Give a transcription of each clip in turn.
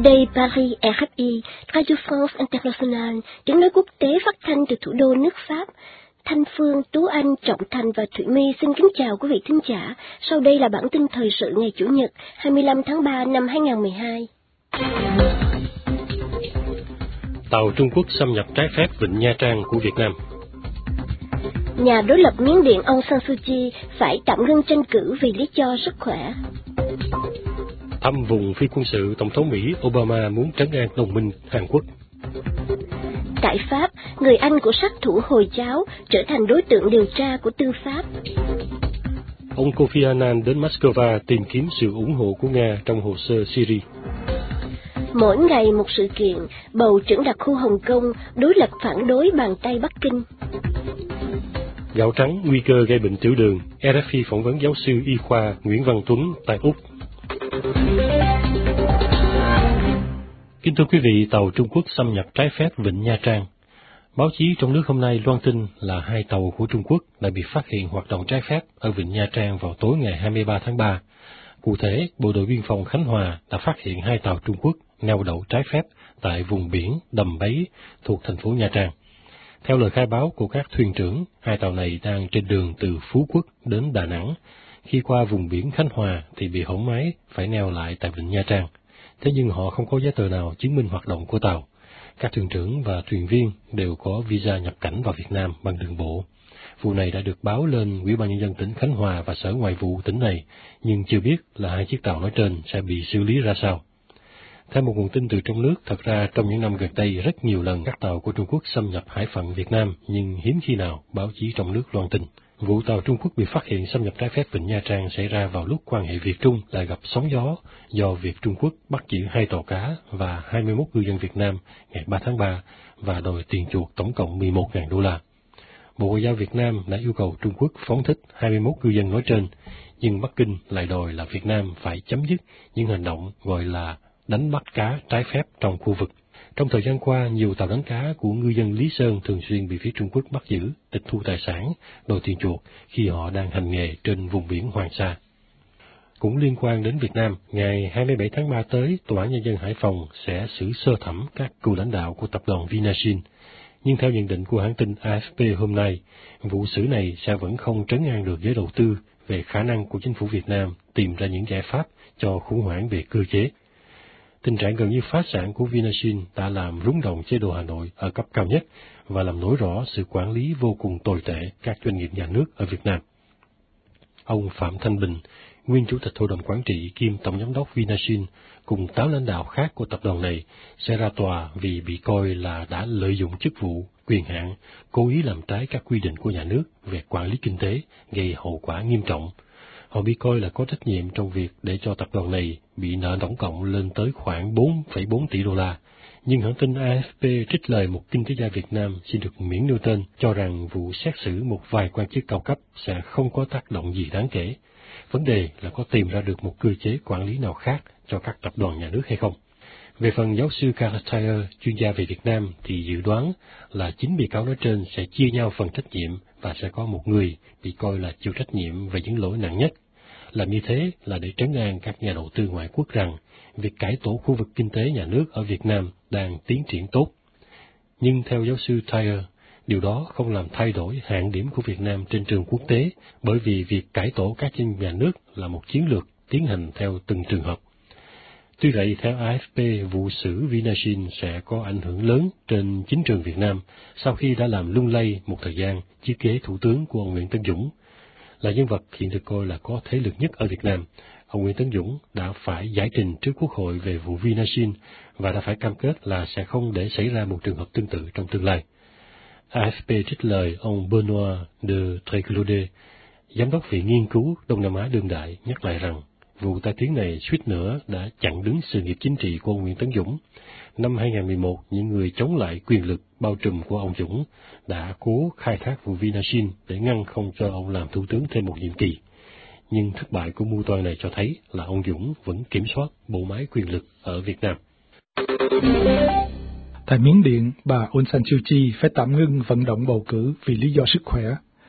Đây Paris RFI, Radio France International, tiếng nói quốc tế phát thanh từ thủ đô nước Pháp. Thanh Phương, Tú Anh, Trọng Thành và Thụy My xin kính chào quý vị thính giả. Sau đây là bản tin thời sự ngày Chủ nhật 25 tháng 3 năm 2012. Tàu Trung Quốc xâm nhập trái phép vịnh Nha Trang của Việt Nam. Nhà đối lập Miến Điện Aung San Suu Kyi phải tạm ngưng tranh cử vì lý do sức khỏe. Thăm vùng phi quân sự, Tổng thống Mỹ Obama muốn trấn an đồng minh Hàn Quốc. Tại Pháp, người Anh của sát thủ Hồi giáo trở thành đối tượng điều tra của tư pháp. Ông Kofi Annan đến Moscow tìm kiếm sự ủng hộ của Nga trong hồ sơ Syria. Mỗi ngày một sự kiện, bầu trưởng đặc khu Hồng Kông đối lập phản đối bàn tay Bắc Kinh. Gạo trắng nguy cơ gây bệnh tiểu đường, RFI phỏng vấn giáo sư y khoa Nguyễn Văn Tuấn tại Úc. Kính thưa quý vị, tàu Trung Quốc xâm nhập trái phép vịnh Nha Trang. Báo chí trong nước hôm nay loan tin là 2 tàu của Trung Quốc đã bị phát hiện hoạt động trái phép ở vịnh Nha Trang vào tối ngày 23 tháng 3. Cụ thể, Bộ đội Biên phòng Khánh Hòa đã phát hiện 2 tàu Trung Quốc neo đậu trái phép tại vùng biển Đầm Bấy thuộc thành phố Nha Trang. Theo lời khai báo của các thuyền trưởng, 2 tàu này đang trên đường từ Phú Quốc đến Đà Nẵng. Khi qua vùng biển Khánh Hòa thì bị hỏng máy, phải neo lại tại vịnh Nha Trang. Thế nhưng họ không có giấy tờ nào chứng minh hoạt động của tàu. Các thuyền trưởng và thuyền viên đều có visa nhập cảnh vào Việt Nam bằng đường bộ. Vụ này đã được báo lên Ủy ban Nhân dân tỉnh Khánh Hòa và Sở Ngoại vụ tỉnh này, nhưng chưa biết là 2 chiếc tàu nói trên sẽ bị xử lý ra sao. Theo một nguồn tin từ trong nước, thật ra trong những năm gần đây rất nhiều lần các tàu của Trung Quốc xâm nhập hải phận Việt Nam, nhưng hiếm khi nào báo chí trong nước loan tin. Vụ tàu Trung Quốc bị phát hiện xâm nhập trái phép vịnh Nha Trang xảy ra vào lúc quan hệ Việt-Trung lại gặp sóng gió do việc Trung Quốc bắt giữ 2 tàu cá và 21 ngư dân Việt Nam ngày 3 tháng 3 và đòi tiền chuộc tổng cộng 11.000 đô la. Bộ Ngoại giao Việt Nam đã yêu cầu Trung Quốc phóng thích 21 ngư dân nói trên, nhưng Bắc Kinh lại đòi là Việt Nam phải chấm dứt những hành động gọi là đánh bắt cá trái phép trong khu vực. Trong thời gian qua, nhiều tàu đánh cá của ngư dân Lý Sơn thường xuyên bị phía Trung Quốc bắt giữ, tịch thu tài sản, đòi tiền chuộc khi họ đang hành nghề trên vùng biển Hoàng Sa. Cũng liên quan đến Việt Nam, ngày 27 tháng 3 tới, Tòa án Nhân dân Hải Phòng sẽ xử sơ thẩm các cựu lãnh đạo của tập đoàn Vinashin. Nhưng theo nhận định của hãng tin AFP hôm nay, vụ xử này sẽ vẫn không trấn an được giới đầu tư về khả năng của chính phủ Việt Nam tìm ra những giải pháp cho khủng hoảng về cơ chế. Tình trạng gần như phá sản của Vinashin đã làm rúng động chế độ Hà Nội ở cấp cao nhất và làm nổi rõ sự quản lý vô cùng tồi tệ các doanh nghiệp nhà nước ở Việt Nam. Ông Phạm Thanh Bình, nguyên chủ tịch hội đồng quản trị kiêm tổng giám đốc Vinashin, cùng 8 lãnh đạo khác của tập đoàn này sẽ ra tòa vì bị coi là đã lợi dụng chức vụ, quyền hạn, cố ý làm trái các quy định của nhà nước về quản lý kinh tế, gây hậu quả nghiêm trọng. Họ bị coi là có trách nhiệm trong việc để cho tập đoàn này bị nợ tổng cộng lên tới khoảng 4,4 tỷ đô la. Nhưng hãng tin AFP trích lời một kinh tế gia Việt Nam xin được miễn nêu tên cho rằng vụ xét xử một vài quan chức cao cấp sẽ không có tác động gì đáng kể. Vấn đề là có tìm ra được một cơ chế quản lý nào khác cho các tập đoàn nhà nước hay không. Về phần giáo sư Carter, chuyên gia về Việt Nam, thì dự đoán là 9 bị cáo nói trên sẽ chia nhau phần trách nhiệm và sẽ có một người bị coi là chịu trách nhiệm về những lỗi nặng nhất. Làm như thế là để trấn an các nhà đầu tư ngoại quốc rằng việc cải tổ khu vực kinh tế nhà nước ở Việt Nam đang tiến triển tốt. Nhưng theo giáo sư Tyler, điều đó không làm thay đổi hạng điểm của Việt Nam trên trường quốc tế, bởi vì việc cải tổ các doanh nghiệp nhà nước là một chiến lược tiến hành theo từng trường hợp. Tuy vậy, theo AFP, vụ xử Vinashin sẽ có ảnh hưởng lớn trên chính trường Việt Nam sau khi đã làm lung lay một thời gian chiếc ghế thủ tướng của ông Nguyễn Tấn Dũng. Là nhân vật hiện được coi là có thế lực nhất ở Việt Nam, ông Nguyễn Tấn Dũng đã phải giải trình trước Quốc hội về vụ Vinashin và đã phải cam kết là sẽ không để xảy ra một trường hợp tương tự trong tương lai. AFP trích lời ông Benoît de Tréclaudet, giám đốc Viện Nghiên cứu Đông Nam Á đương đại, nhắc lại rằng vụ tai tiếng này suýt nữa đã chặn đứng sự nghiệp chính trị của ông Nguyễn Tấn Dũng. Năm 2011, những người chống lại quyền lực bao trùm của ông Dũng đã cố khai thác vụ Vinashin để ngăn không cho ông làm thủ tướng thêm một nhiệm kỳ. Nhưng thất bại của mưu toan này cho thấy là ông Dũng vẫn kiểm soát bộ máy quyền lực ở Việt Nam. Tại Miến Điện, bà Aung San Suu Kyi phải tạm ngưng vận động bầu cử vì lý do sức khỏe.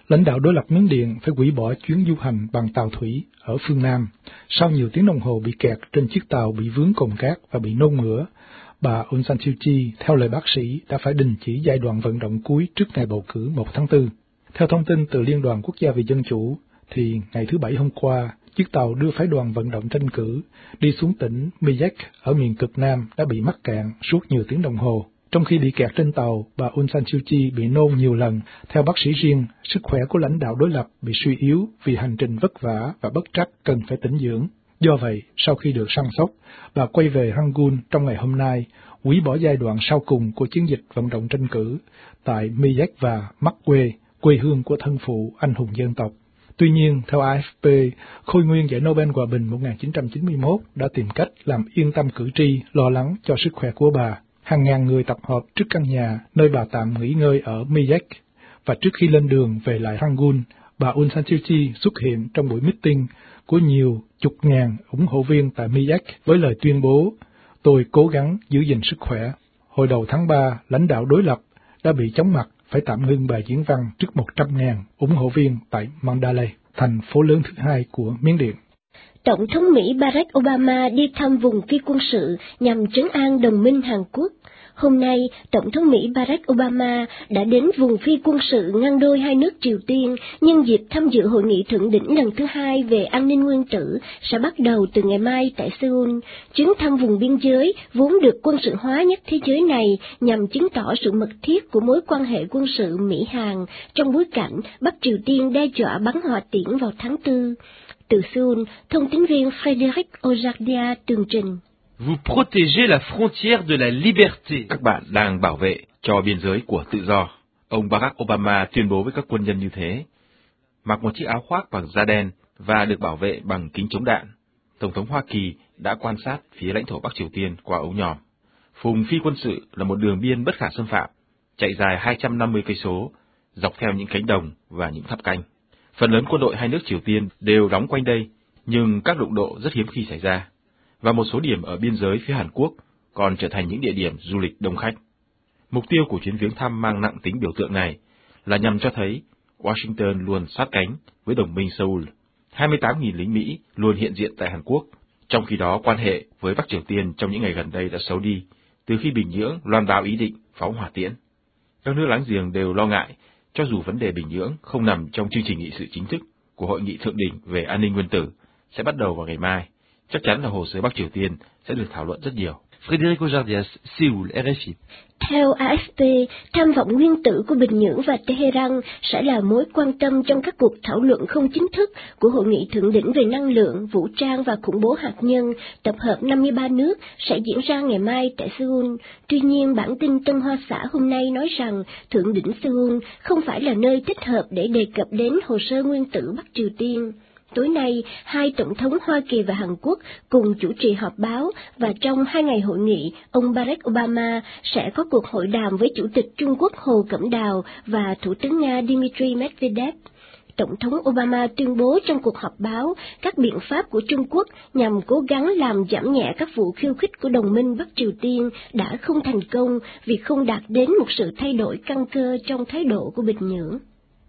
lãnh đạo đối lập Miến Điện phải hủy bỏ chuyến du hành bằng tàu thủy ở phương Nam. Sau nhiều tiếng đồng hồ bị kẹt trên chiếc tàu bị vướng cồn cát và bị nôn mửa, bà Aung San Suu Kyi, theo lời bác sĩ, đã phải đình chỉ giai đoạn vận động cuối trước ngày bầu cử 1 tháng 4. Theo thông tin từ Liên đoàn Quốc gia vì Dân chủ, thì ngày thứ Bảy hôm qua, chiếc tàu đưa phái đoàn vận động tranh cử đi xuống tỉnh Miyek ở miền cực Nam đã bị mắc cạn suốt nhiều tiếng đồng hồ. Trong khi bị kẹt trên tàu, bà Aung San Suu Kyi bị nôn nhiều lần. Theo bác sĩ riêng, sức khỏe của lãnh đạo đối lập bị suy yếu vì hành trình vất vả và bất trắc cần phải tĩnh dưỡng. Do vậy, sau khi được săn sóc, bà quay về Rangoon trong ngày hôm nay, hủy bỏ giai đoạn sau cùng của chiến dịch vận động tranh cử tại Miyek và Makwe, quê hương của thân phụ anh hùng dân tộc. Tuy nhiên, theo AFP, Khôi nguyên giải Nobel Hòa bình 1991 đã tìm cách làm yên tâm cử tri lo lắng cho sức khỏe của bà. Hàng ngàn người tập hợp trước căn nhà nơi bà tạm nghỉ ngơi ở Miyek, và trước khi lên đường về lại Rangoon, bà Aung San Suu Kyi xuất hiện trong buổi meeting của nhiều chục ngàn ủng hộ viên tại Miyek với lời tuyên bố: "Tôi cố gắng giữ gìn sức khỏe." Hồi đầu tháng 3, lãnh đạo đối lập đã bị chóng mặt phải tạm ngưng bài diễn văn trước 100.000 ủng hộ viên tại Mandalay, thành phố lớn thứ hai của Miến Điện. Tổng thống Mỹ Barack Obama đi thăm vùng phi quân sự nhằm trấn an đồng minh Hàn Quốc. Hôm nay, Tổng thống Mỹ Barack Obama đã đến vùng phi quân sự ngăn đôi hai nước Triều Tiên nhân dịp tham dự hội nghị thượng đỉnh lần thứ 2 về an ninh nguyên tử sẽ bắt đầu từ ngày mai tại Seoul. Chuyến thăm vùng biên giới vốn được quân sự hóa nhất thế giới này nhằm chứng tỏ sự mật thiết của mối quan hệ quân sự Mỹ-Hàn trong bối cảnh Bắc Triều Tiên đe dọa bắn hỏa tiễn vào tháng 4. Từ Seoul, thông tín viên Frédéric Ojardia tường trình. Vous protégez la frontière de la liberté. Các bạn đang bảo vệ cho biên giới của tự do. Ông Barack Obama tuyên bố với các quân nhân như thế. Mặc một chiếc áo khoác bằng da đen và được bảo vệ bằng kính chống đạn, Tổng thống Hoa Kỳ đã quan sát phía lãnh thổ Bắc Triều Tiên qua ống nhòm. Vùng phi quân sự là một đường biên bất khả xâm phạm, chạy dài 250 cây số, dọc theo những cánh đồng và những tháp canh. Phần lớn quân đội hai nước Triều Tiên đều đóng quanh đây, nhưng các đụng độ rất hiếm khi xảy ra. Và một số điểm ở biên giới phía Hàn Quốc còn trở thành những địa điểm du lịch đông khách. Mục tiêu của chuyến viếng thăm mang nặng tính biểu tượng này là nhằm cho thấy Washington luôn sát cánh với đồng minh Seoul. 28.000 lính Mỹ luôn hiện diện tại Hàn Quốc, trong khi đó quan hệ với Bắc Triều Tiên trong những ngày gần đây đã xấu đi từ khi Bình Nhưỡng loan báo ý định phóng hỏa tiễn. Các nước láng giềng đều lo ngại, cho dù vấn đề Bình Nhưỡng không nằm trong chương trình nghị sự chính thức của Hội nghị Thượng đỉnh về an ninh nguyên tử sẽ bắt đầu vào ngày mai. Chắc chắn là hồ sơ Bắc Triều Tiên sẽ được thảo luận rất nhiều. Frédéric Ojardias, Seoul, RFI. Theo AFP, tham vọng nguyên tử của Bình Nhưỡng và Tehran sẽ là mối quan tâm trong các cuộc thảo luận không chính thức của Hội nghị Thượng đỉnh về năng lượng, vũ trang và khủng bố hạt nhân, tập hợp 53 nước sẽ diễn ra ngày mai tại Seoul. Tuy nhiên, bản tin Tân Hoa Xã hôm nay nói rằng Thượng đỉnh Seoul không phải là nơi thích hợp để đề cập đến hồ sơ nguyên tử Bắc Triều Tiên. Tối nay, hai tổng thống Hoa Kỳ và Hàn Quốc cùng chủ trì họp báo, và trong 2 ngày hội nghị, ông Barack Obama sẽ có cuộc hội đàm với Chủ tịch Trung Quốc Hồ Cẩm Đào và Thủ tướng Nga Dmitry Medvedev. Tổng thống Obama tuyên bố trong cuộc họp báo các biện pháp của Trung Quốc nhằm cố gắng làm giảm nhẹ các vụ khiêu khích của đồng minh Bắc Triều Tiên đã không thành công vì không đạt đến một sự thay đổi căn cơ trong thái độ của Bình Nhưỡng.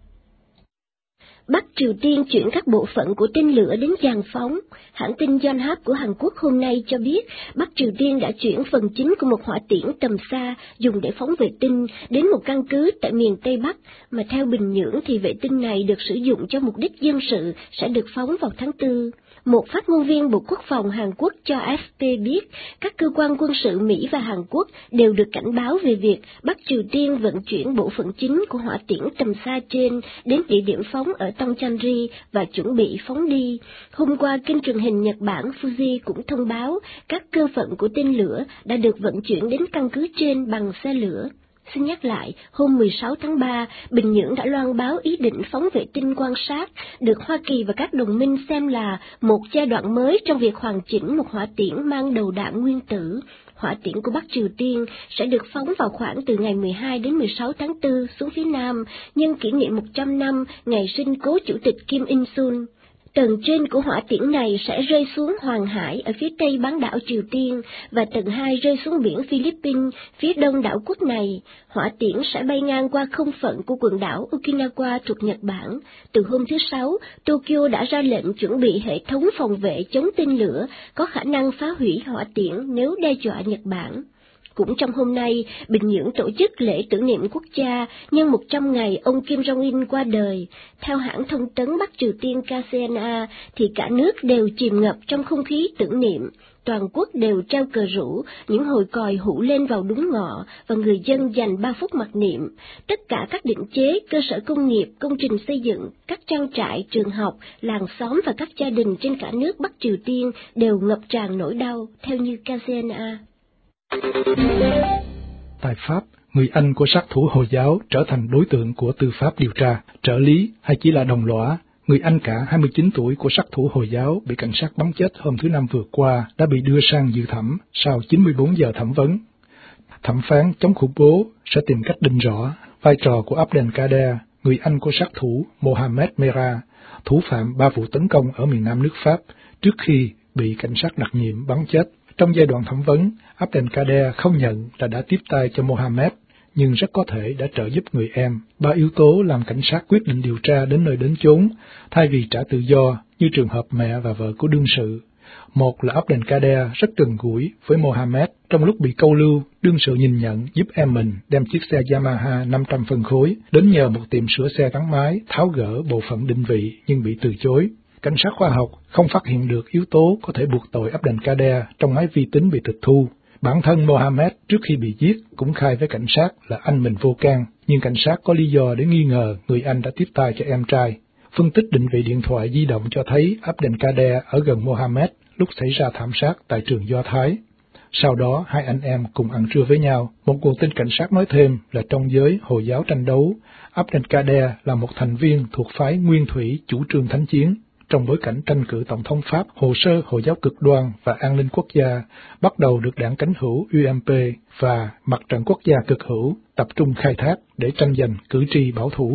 Bắc Triều Tiên chuyển các bộ phận của tên lửa đến giàn phóng. Hãng tin Yonhap của Hàn Quốc hôm nay cho biết Bắc Triều Tiên đã chuyển phần chính của một hỏa tiễn tầm xa dùng để phóng vệ tinh đến một căn cứ tại miền Tây Bắc, mà theo Bình Nhưỡng thì vệ tinh này được sử dụng cho mục đích dân sự sẽ được phóng vào tháng 4. Một phát ngôn viên Bộ Quốc phòng Hàn Quốc cho AFP biết các cơ quan quân sự Mỹ và Hàn Quốc đều được cảnh báo về việc Bắc Triều Tiên vận chuyển bộ phận chính của hỏa tiễn tầm xa trên đến địa điểm phóng ở Tongchanri và chuẩn bị phóng đi. Hôm qua, kênh truyền hình Nhật Bản Fuji cũng thông báo các cơ phận của tên lửa đã được vận chuyển đến căn cứ trên bằng xe lửa. Xin nhắc lại, hôm 16 tháng 3, Bình Nhưỡng đã loan báo ý định phóng vệ tinh quan sát, được Hoa Kỳ và các đồng minh xem là một giai đoạn mới trong việc hoàn chỉnh một hỏa tiễn mang đầu đạn nguyên tử. Hỏa tiễn của Bắc Triều Tiên sẽ được phóng vào khoảng từ ngày 12 đến 16 tháng 4 xuống phía Nam, nhân kỷ niệm 100 năm ngày sinh cố Chủ tịch Kim Il-sung. Tầng trên của hỏa tiễn này sẽ rơi xuống Hoàng Hải ở phía tây bán đảo Triều Tiên và tầng 2 rơi xuống biển Philippines, phía đông đảo quốc này. Hỏa tiễn sẽ bay ngang qua không phận của quần đảo Okinawa thuộc Nhật Bản. Từ hôm thứ Sáu, Tokyo đã ra lệnh chuẩn bị hệ thống phòng vệ chống tên lửa có khả năng phá hủy hỏa tiễn nếu đe dọa Nhật Bản. Cũng trong hôm nay, Bình Nhưỡng tổ chức lễ tưởng niệm quốc gia nhân 100 ngày ông Kim Jong-un qua đời. Theo hãng thông tấn Bắc Triều Tiên KCNA, thì cả nước đều chìm ngập trong không khí tưởng niệm. Toàn quốc đều treo cờ rủ, những hồi còi hụ lên vào đúng ngọ và người dân dành 3 phút mặc niệm. Tất cả các định chế, cơ sở công nghiệp, công trình xây dựng, các trang trại, trường học, làng xóm và các gia đình trên cả nước Bắc Triều Tiên đều ngập tràn nỗi đau, theo như KCNA. Tại Pháp, người anh của sát thủ Hồi giáo trở thành đối tượng của tư pháp điều tra, trợ lý hay chỉ là đồng lõa. Người anh cả 29 tuổi của sát thủ Hồi giáo bị cảnh sát bắn chết hôm thứ Năm vừa qua đã bị đưa sang dự thẩm sau 94 giờ thẩm vấn. Thẩm phán chống khủng bố sẽ tìm cách định rõ vai trò của Abdelkader, người anh của sát thủ Mohamed Merah, thủ phạm 3 vụ tấn công ở miền nam nước Pháp trước khi bị cảnh sát đặc nhiệm bắn chết. Trong giai đoạn thẩm vấn, Abdelkader không nhận là đã tiếp tay cho Mohamed, nhưng rất có thể đã trợ giúp người em. 3 yếu tố làm cảnh sát quyết định điều tra đến nơi đến chốn, thay vì trả tự do như trường hợp mẹ và vợ của đương sự. Một là Abdelkader rất gần gũi với Mohamed. Trong lúc bị câu lưu, đương sự nhìn nhận giúp em mình đem chiếc xe Yamaha 500 phân khối đến nhờ một tiệm sửa xe gắn máy tháo gỡ bộ phận định vị nhưng bị từ chối. Cảnh sát khoa học không phát hiện được yếu tố có thể buộc tội Abdelkader trong máy vi tính bị tịch thu. Bản thân Mohamed trước khi bị giết cũng khai với cảnh sát là anh mình vô can, nhưng cảnh sát có lý do để nghi ngờ người anh đã tiếp tay cho em trai. Phân tích định vị điện thoại di động cho thấy Abdelkader ở gần Mohamed lúc xảy ra thảm sát tại trường Do Thái. Sau đó, hai anh em cùng ăn trưa với nhau. Một nguồn tin cảnh sát nói thêm là trong giới Hồi giáo tranh đấu, Abdelkader là một thành viên thuộc phái Nguyên Thủy chủ trương thánh chiến. Trong bối cảnh tranh cử tổng thống Pháp, hồ sơ Hồi giáo cực đoan và an ninh quốc gia bắt đầu được đảng cánh hữu UMP và mặt trận quốc gia cực hữu tập trung khai thác để tranh giành cử tri bảo thủ.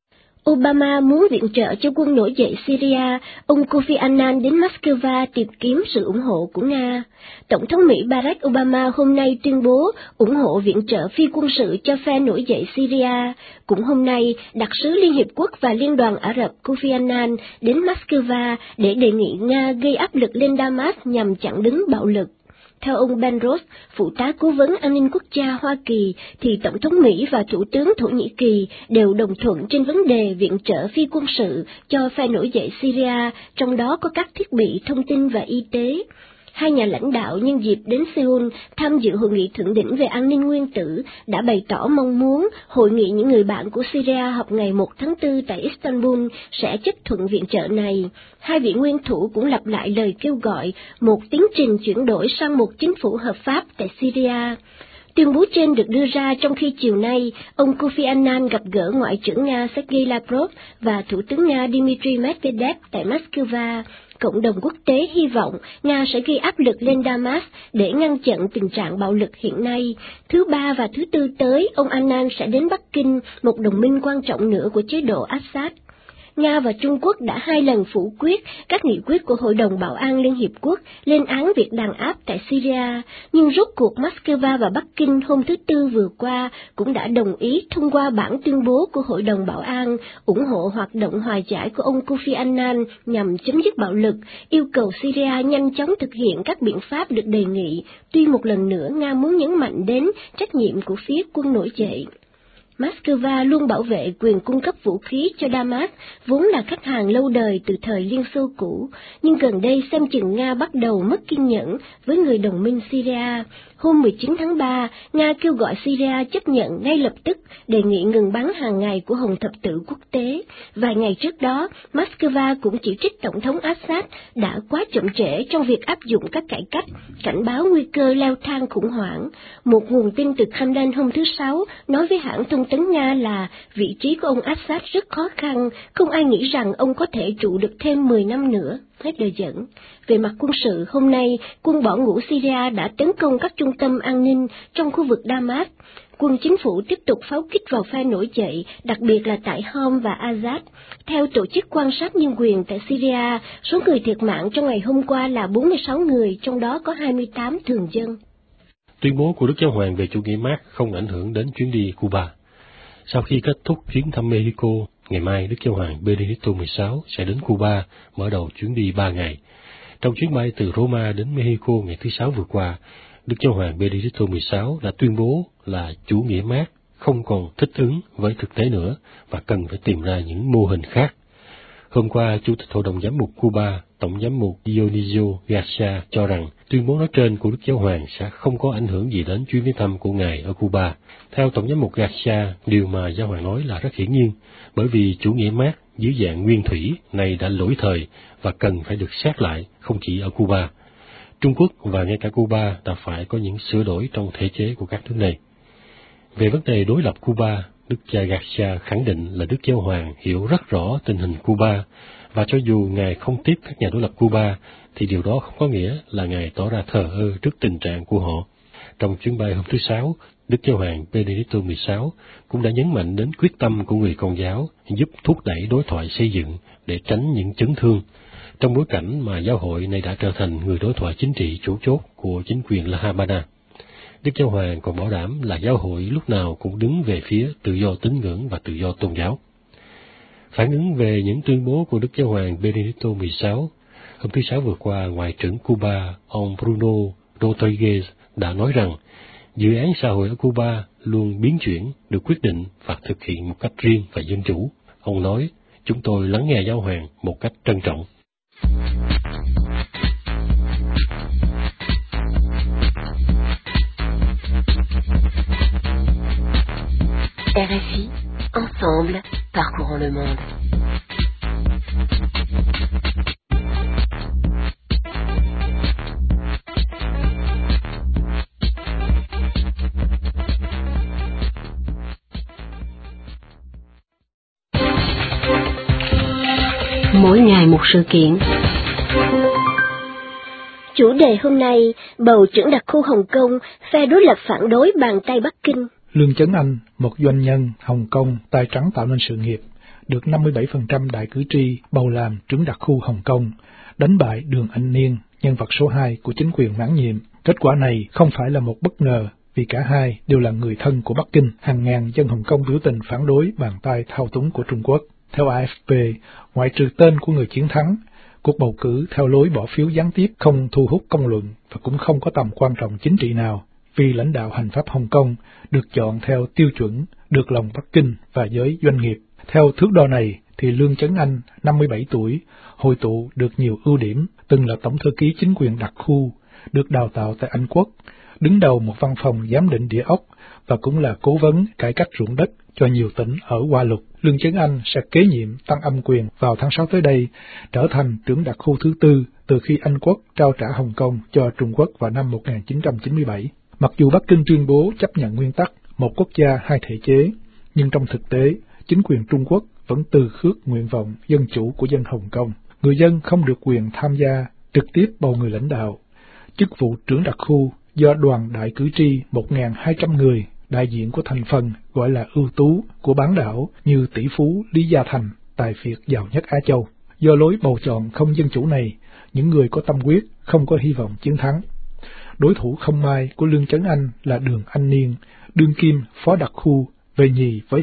Obama muốn viện trợ cho quân nổi dậy Syria, ông Kofi Annan đến Moscow tìm kiếm sự ủng hộ của Nga. Tổng thống Mỹ Barack Obama hôm nay tuyên bố ủng hộ viện trợ phi quân sự cho phe nổi dậy Syria. Cũng hôm nay, đặc sứ Liên Hiệp Quốc và Liên đoàn Ả Rập Kofi Annan đến Moscow để đề nghị Nga gây áp lực lên Damas nhằm chặn đứng bạo lực. Theo ông Ben Rhodes, phụ tá cố vấn an ninh quốc gia Hoa Kỳ, thì Tổng thống Mỹ và Thủ tướng Thổ Nhĩ Kỳ đều đồng thuận trên vấn đề viện trợ phi quân sự cho phe nổi dậy Syria, trong đó có các thiết bị thông tin và y tế. Hai nhà lãnh đạo nhân dịp đến Seoul tham dự hội nghị thượng đỉnh về an ninh nguyên tử đã bày tỏ mong muốn hội nghị những người bạn của Syria họp ngày 1 tháng 4 tại Istanbul sẽ chấp thuận viện trợ này. Hai vị nguyên thủ cũng lặp lại lời kêu gọi một tiến trình chuyển đổi sang một chính phủ hợp pháp tại Syria. Tuyên bố trên được đưa ra trong khi chiều nay, ông Kofi Annan gặp gỡ Ngoại trưởng Nga Sergei Lavrov và Thủ tướng Nga Dmitry Medvedev tại Moscow. Cộng đồng quốc tế hy vọng Nga sẽ gây áp lực lên Damas để ngăn chặn tình trạng bạo lực hiện nay. Thứ Ba và thứ Tư tới, ông Annan sẽ đến Bắc Kinh, một đồng minh quan trọng nữa của chế độ Assad. Nga và Trung Quốc đã 2 lần phủ quyết các nghị quyết của Hội đồng Bảo an Liên Hiệp Quốc lên án việc đàn áp tại Syria, nhưng rốt cuộc Moscow và Bắc Kinh hôm thứ Tư vừa qua cũng đã đồng ý thông qua bản tuyên bố của Hội đồng Bảo an ủng hộ hoạt động hòa giải của ông Kofi Annan nhằm chấm dứt bạo lực, yêu cầu Syria nhanh chóng thực hiện các biện pháp được đề nghị, tuy một lần nữa Nga muốn nhấn mạnh đến trách nhiệm của phía quân nổi dậy. Moscow luôn bảo vệ quyền cung cấp vũ khí cho Damas, vốn là khách hàng lâu đời từ thời Liên Xô cũ, nhưng gần đây xem chừng Nga bắt đầu mất kiên nhẫn với người đồng minh Syria. Hôm 19 tháng 3, Nga kêu gọi Syria chấp nhận ngay lập tức đề nghị ngừng bắn hàng ngày của Hồng Thập Tự quốc tế. Vài ngày trước đó, Moscow cũng chỉ trích Tổng thống Assad đã quá chậm trễ trong việc áp dụng các cải cách, cảnh báo nguy cơ leo thang khủng hoảng. Một nguồn tin từ Kremlin hôm thứ Sáu nói với hãng thông tấn Nga là vị trí của ông Assad rất khó khăn, không ai nghĩ rằng ông có thể trụ được thêm 10 năm nữa. Hết lời dẫn. Về mặt quân sự, hôm nay, quân bỏ ngũ Syria đã tấn công các trung tâm an ninh trong khu vực Damas. Quân chính phủ tiếp tục pháo kích vào phe nổi dậy, đặc biệt là tại Homs và Azaz. Theo Tổ chức Quan sát Nhân quyền tại Syria, số người thiệt mạng trong ngày hôm qua là 46 người, trong đó có 28 thường dân. Tuyên bố của Đức Giáo Hoàng về chủ nghĩa Mác không ảnh hưởng đến chuyến đi Cuba. Sau khi kết thúc chuyến thăm Mexico, ngày mai Đức Giáo Hoàng Benedicto XVI sẽ đến Cuba, mở đầu chuyến đi 3 ngày. Trong chuyến bay từ Roma đến Mexico ngày thứ Sáu vừa qua, Đức Giáo Hoàng Benedicto XVI đã tuyên bố là chủ nghĩa Mác không còn thích ứng với thực tế nữa và cần phải tìm ra những mô hình khác. Hôm qua, Chủ tịch Hội đồng Giám mục Cuba, Tổng giám mục Dionisio Garcia cho rằng tuyên bố nói trên của Đức Giáo Hoàng sẽ không có ảnh hưởng gì đến chuyến viếng thăm của Ngài ở Cuba. Theo Tổng giám mục Garcia, điều mà Giáo Hoàng nói là rất hiển nhiên, bởi vì chủ nghĩa Mác dưới dạng nguyên thủy này đã lỗi thời và cần phải được xét lại, không chỉ ở Cuba. Trung Quốc và ngay cả Cuba đã phải có những sửa đổi trong thể chế của các nước này. Về vấn đề đối lập Cuba, Đức cha Garcia khẳng định là Đức Giáo Hoàng hiểu rất rõ tình hình Cuba, và cho dù Ngài không tiếp các nhà đối lập Cuba, thì điều đó không có nghĩa là Ngài tỏ ra thờ ơ trước tình trạng của họ. Trong chuyến bay hôm thứ Sáu, Đức Giáo Hoàng Benedicto XVI cũng đã nhấn mạnh đến quyết tâm của người Công giáo giúp thúc đẩy đối thoại xây dựng để tránh những chấn thương, trong bối cảnh mà giáo hội này đã trở thành người đối thoại chính trị chủ chốt của chính quyền La Habana. Đức Giáo Hoàng còn bảo đảm là giáo hội lúc nào cũng đứng về phía tự do tín ngưỡng và tự do tôn giáo. Phản ứng về những tuyên bố của Đức Giáo Hoàng Benedicto XVI, hôm thứ Sáu vừa qua, Ngoại trưởng Cuba, ông Bruno Rodriguez đã nói rằng dự án xã hội ở Cuba luôn biến chuyển, được quyết định và thực hiện một cách riêng và dân chủ. Ông nói, chúng tôi lắng nghe Giáo Hoàng một cách trân trọng. RFI, ensemble, parcourons le monde. Mỗi ngày một sự kiện. Chủ đề hôm nay, bầu trưởng đặc khu Hồng Kông, phe đối lập phản đối bàn tay Bắc Kinh. Lương Chấn Anh, một doanh nhân Hồng Kông tay trắng tạo nên sự nghiệp, được 57% đại cử tri bầu làm trưởng đặc khu Hồng Kông, đánh bại Đường Anh Niên, nhân vật số 2 của chính quyền mãn nhiệm. Kết quả này không phải là một bất ngờ, vì cả hai đều là người thân của Bắc Kinh. Hàng ngàn dân Hồng Kông biểu tình phản đối bàn tay thao túng của Trung Quốc. Theo AFP, ngoại trừ tên của người chiến thắng, cuộc bầu cử theo lối bỏ phiếu gián tiếp không thu hút công luận và cũng không có tầm quan trọng chính trị nào, vì lãnh đạo hành pháp Hồng Kông được chọn theo tiêu chuẩn được lòng Bắc Kinh và giới doanh nghiệp. Theo thước đo này, thì Lương Chấn Anh, 57 tuổi, hội tụ được nhiều ưu điểm, từng là tổng thư ký chính quyền đặc khu, được đào tạo tại Anh Quốc, đứng đầu một văn phòng giám định địa ốc và cũng là cố vấn cải cách ruộng đất cho nhiều tỉnh ở Hoa Lục. Lương Chấn Anh sẽ kế nhiệm tăng âm quyền vào tháng 6 tới đây, trở thành trưởng đặc khu thứ 4 từ khi Anh Quốc trao trả Hồng Kông cho Trung Quốc vào năm 1997. Mặc dù Bắc Kinh tuyên bố chấp nhận nguyên tắc một quốc gia hai thể chế, nhưng trong thực tế, chính quyền Trung Quốc vẫn từ khước nguyện vọng dân chủ của dân Hồng Kông. Người dân không được quyền tham gia trực tiếp bầu người lãnh đạo. Chức vụ trưởng đặc khu do đoàn đại cử tri 1.200 người, đại diện của thành phần gọi là ưu tú của bán đảo như tỷ phú Lý Gia Thành, tài phiệt giàu nhất Á Châu. Do lối bầu chọn không dân chủ này, những người có tâm huyết không có hy vọng chiến thắng. Đối thủ không mai của Lương Chấn Anh là Đường Anh Niên, đương kim phó đặc khu, về nhì với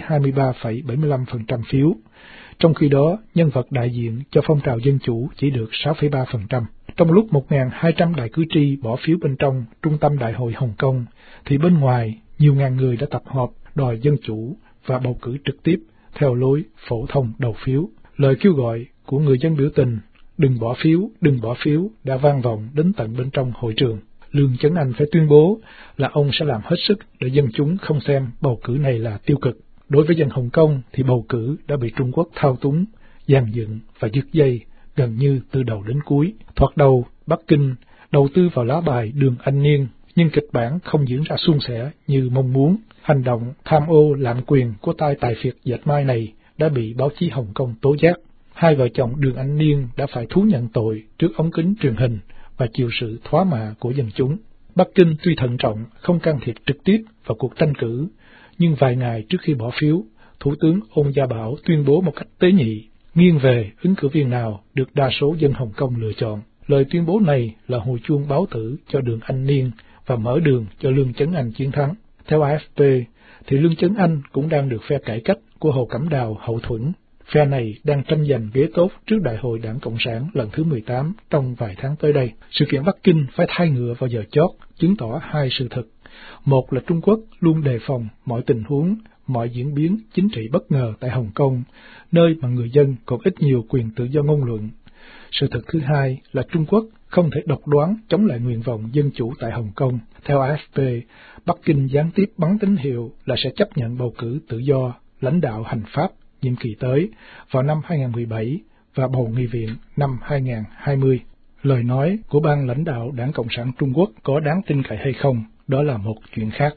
23,75% phiếu. Trong khi đó, nhân vật đại diện cho phong trào dân chủ chỉ được 6,3%. Trong lúc 1.200 đại cử tri bỏ phiếu bên trong Trung tâm Đại hội Hồng Kông, thì bên ngoài nhiều ngàn người đã tập hợp đòi dân chủ và bầu cử trực tiếp theo lối phổ thông đầu phiếu. Lời kêu gọi của người dân biểu tình đừng bỏ phiếu đã vang vọng đến tận bên trong hội trường. Lương Chấn Anh phải tuyên bố là ông sẽ làm hết sức để dân chúng không xem bầu cử này là tiêu cực. Đối với dân Hồng Kông thì bầu cử đã bị Trung Quốc thao túng, dàn dựng và giật dây gần như từ đầu đến cuối. Thoạt đầu, Bắc Kinh đầu tư vào lá bài Đường Anh Niên, nhưng kịch bản không diễn ra suôn sẻ như mong muốn. Hành động tham ô lạm quyền của tay tài phiệt dệt may này đã bị báo chí Hồng Kông tố giác. Hai vợ chồng Đường Anh Niên đã phải thú nhận tội trước ống kính truyền hình và chịu sự thoá mạ của dân chúng. Bắc Kinh tuy thận trọng không can thiệp trực tiếp vào cuộc tranh cử, nhưng vài ngày trước khi bỏ phiếu, Thủ tướng Ôn Gia Bảo tuyên bố một cách tế nhị, nghiêng về ứng cử viên nào được đa số dân Hồng Kông lựa chọn. Lời tuyên bố này là hồi chuông báo tử cho Đường Anh Niên và mở đường cho Lương Chấn Anh chiến thắng. Theo AFP, thì Lương Chấn Anh cũng đang được phe cải cách của Hồ Cẩm Đào hậu thuẫn. Phe này đang tranh giành ghế tốt trước Đại hội Đảng Cộng sản lần thứ 18 trong vài tháng tới đây. Sự kiện Bắc Kinh phải thay ngựa vào giờ chót, chứng tỏ hai sự thật. Một là Trung Quốc luôn đề phòng mọi tình huống, mọi diễn biến chính trị bất ngờ tại Hồng Kông, nơi mà người dân còn ít nhiều quyền tự do ngôn luận. Sự thật thứ hai là Trung Quốc không thể độc đoán chống lại nguyện vọng dân chủ tại Hồng Kông. Theo AFP, Bắc Kinh gián tiếp bắn tín hiệu là sẽ chấp nhận bầu cử tự do, lãnh đạo hành pháp nhiệm kỳ tới vào năm 2017 và bầu nghị viện năm 2020. Lời nói của ban lãnh đạo Đảng Cộng sản Trung Quốc có đáng tin cậy hay không, đó là một chuyện khác.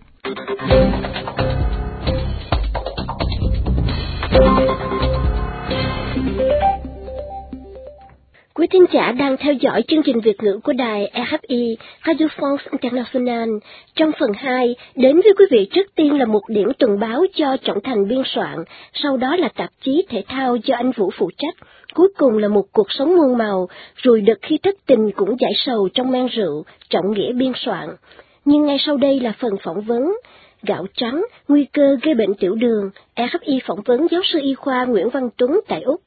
Quý thính giả đang theo dõi chương trình Việt ngữ của đài RFI, Radio France International. Trong phần 2, đến với quý vị trước tiên là một điểm tuần báo do Trọng Thành biên soạn, sau đó là tạp chí thể thao do anh Vũ phụ trách, cuối cùng là một cuộc sống muôn màu, rồi đợt khi thất tình cũng giải sầu trong men rượu, Trọng Nghĩa biên soạn. Nhưng ngay sau đây là phần phỏng vấn. Gạo trắng, nguy cơ gây bệnh tiểu đường, RFI phỏng vấn giáo sư y khoa Nguyễn Văn Tuấn tại Úc.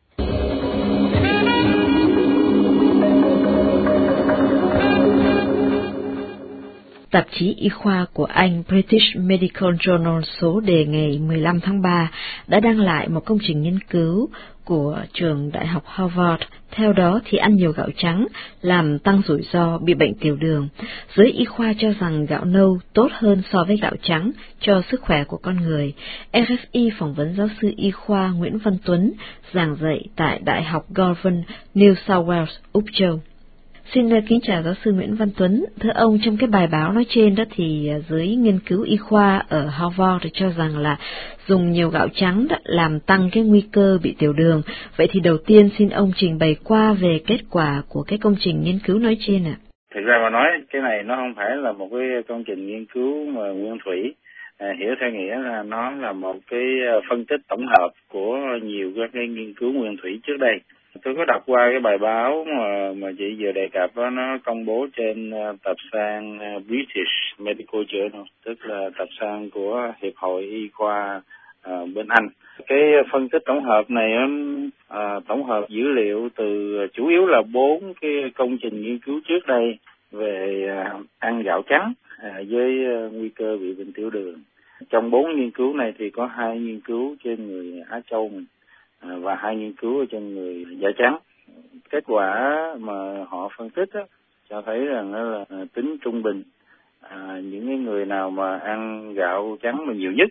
Tạp chí y khoa của Anh British Medical Journal số đề ngày 15 tháng 3 đã đăng lại một công trình nghiên cứu của trường Đại học Harvard. Theo đó thì ăn nhiều gạo trắng làm tăng rủi ro bị bệnh tiểu đường. Giới y khoa cho rằng gạo nâu tốt hơn so với gạo trắng cho sức khỏe của con người. RFI phỏng vấn giáo sư y khoa Nguyễn Văn Tuấn, giảng dạy tại Đại học Govan, New South Wales, Úc Châu. Xin kính chào giáo sư Nguyễn Văn Tuấn. Thưa ông, trong cái bài báo nói trên đó thì giới nghiên cứu y khoa ở Harvard cho rằng là dùng nhiều gạo trắng đã làm tăng cái nguy cơ bị tiểu đường. Vậy thì đầu tiên xin ông trình bày qua về kết quả của cái công trình nghiên cứu nói trên ạ. Thực ra mà nói cái này nó không phải là một cái công trình nghiên cứu mà nguyên thủy. Hiểu theo nghĩa là nó là một cái phân tích tổng hợp của nhiều các cái nghiên cứu nguyên thủy trước đây. Tôi có đọc qua cái bài báo mà chị vừa đề cập đó, nó công bố trên tập san British Medical Journal, tức là tập san của Hiệp hội Y khoa bên Anh. Cái phân tích tổng hợp này tổng hợp dữ liệu từ chủ yếu là 4 cái công trình nghiên cứu trước đây về ăn gạo trắng với nguy cơ bị bệnh tiểu đường. Trong 4 nghiên cứu này thì có 2 nghiên cứu trên người Á Châu mình và 2 nghiên cứu ở trên người da trắng. Kết quả mà họ phân tích cho thấy rằng đó là tính trung bình những cái người nào mà ăn gạo trắng mà nhiều nhất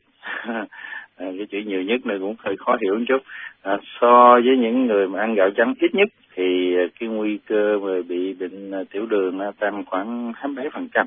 cái chữ nhiều nhất này cũng hơi khó hiểu một chút, so với những người mà ăn gạo trắng ít nhất thì cái nguy cơ về bị bệnh tiểu đường tăng khoảng 27%.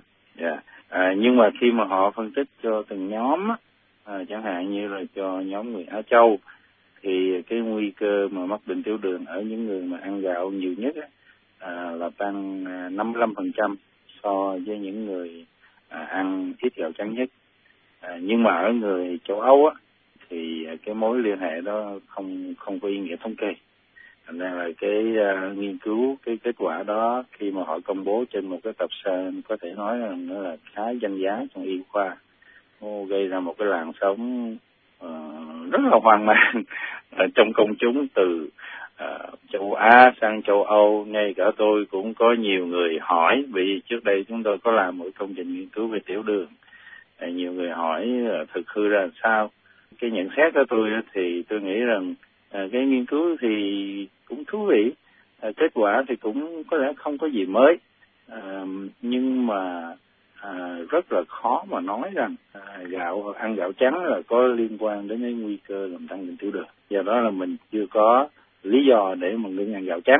Nhưng mà khi mà họ phân tích cho từng nhóm chẳng hạn như là cho nhóm người Á Châu thì cái nguy cơ mà mắc bệnh tiểu đường ở những người mà ăn gạo nhiều nhất là tăng 55% so với những người ăn ít gạo trắng nhất. Nhưng mà ở người châu Âu thì cái mối liên hệ đó không có ý nghĩa thống kê. Thành ra là cái nghiên cứu, cái kết quả đó khi mà họ công bố trên một cái tập san có thể nói là nó là khá danh giá trong y khoa, gây ra một cái làn sóng rất là hoang mang trong công chúng từ châu Á sang châu Âu. Ngay cả tôi cũng có nhiều người hỏi, vì trước đây chúng tôi có làm một công trình nghiên cứu về tiểu đường. Nhiều người hỏi thực hư ra sao. Cái nhận xét của tôi thì tôi nghĩ rằng cái nghiên cứu thì cũng thú vị, kết quả thì cũng có lẽ không có gì mới, nhưng mà rất là khó mà nói rằng ăn gạo trắng là có liên quan đến cái nguy cơ làm tăng bệnh tiểu đường. Do đó là mình chưa có lý do để mà ngưng ăn gạo trắng.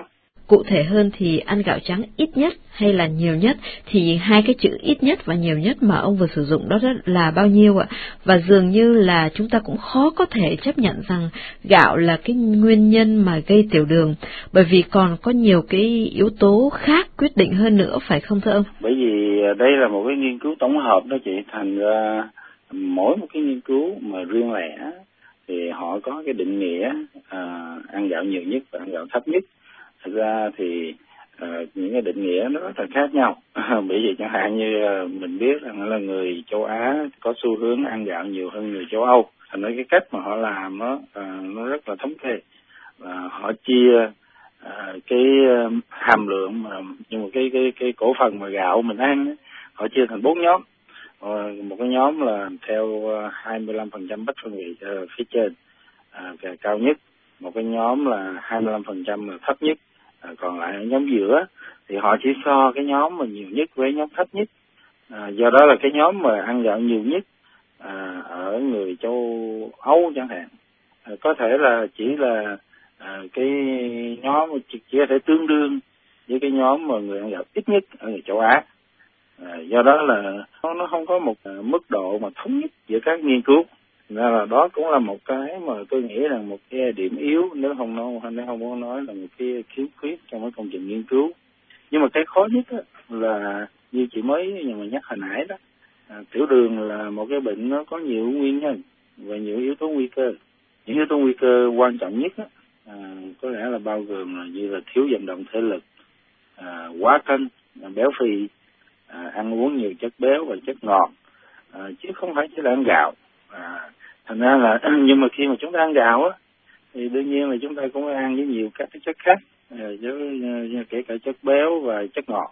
Cụ thể hơn thì ăn gạo trắng ít nhất hay là nhiều nhất, thì hai cái chữ ít nhất và nhiều nhất mà ông vừa sử dụng đó là bao nhiêu ạ? Và dường như là chúng ta cũng khó có thể chấp nhận rằng gạo là cái nguyên nhân mà gây tiểu đường, bởi vì còn có nhiều cái yếu tố khác quyết định hơn nữa, phải không thưa ông? Bởi vì đây là một cái nghiên cứu tổng hợp đó chị, thành ra mỗi một cái nghiên cứu mà riêng lẻ thì họ có cái định nghĩa ăn gạo nhiều nhất và ăn gạo thấp nhất. Thực ra thì những cái định nghĩa nó rất là khác nhau. Bởi vì chẳng hạn như mình biết rằng là người châu Á có xu hướng ăn gạo nhiều hơn người châu Âu. Thành ra cái cách mà họ làm nó rất là thống kê. Và họ chia cái hàm lượng mà nhưng mà cái cổ phần mà gạo mình ăn họ chia thành 4 nhóm. Một cái nhóm là theo 25% bách phân vị phía trên cao nhất, một cái nhóm là 25% là thấp nhất, còn lại ở nhóm giữa thì họ chỉ so cái nhóm mà nhiều nhất với nhóm thấp nhất. Do đó là cái nhóm mà ăn gạo nhiều nhất ở người châu Âu chẳng hạn có thể là chỉ là cái nhóm chỉ có thể tương đương với cái nhóm mà người ăn gạo ít nhất ở người châu Á. Do đó là nó không có một mức độ mà thống nhất giữa các nghiên cứu. Nên là đó cũng là một cái mà tôi nghĩ là một cái điểm yếu, nếu không có nói là một cái khiếm khuyết trong cái công trình nghiên cứu. Nhưng mà cái khó nhất là như chị mới nhắc hồi nãy đó, tiểu đường là một cái bệnh nó có nhiều nguyên nhân và nhiều yếu tố nguy cơ. Những yếu tố nguy cơ quan trọng nhất có lẽ là bao gồm là như là thiếu vận động thể lực, quá cân, béo phì, ăn uống nhiều chất béo và chất ngọt, chứ không phải chỉ là ăn gạo. Thành ra là nhưng mà khi mà chúng ta ăn gạo thì đương nhiên là chúng ta cũng phải ăn với nhiều các cái chất khác, kể cả chất béo và chất ngọt.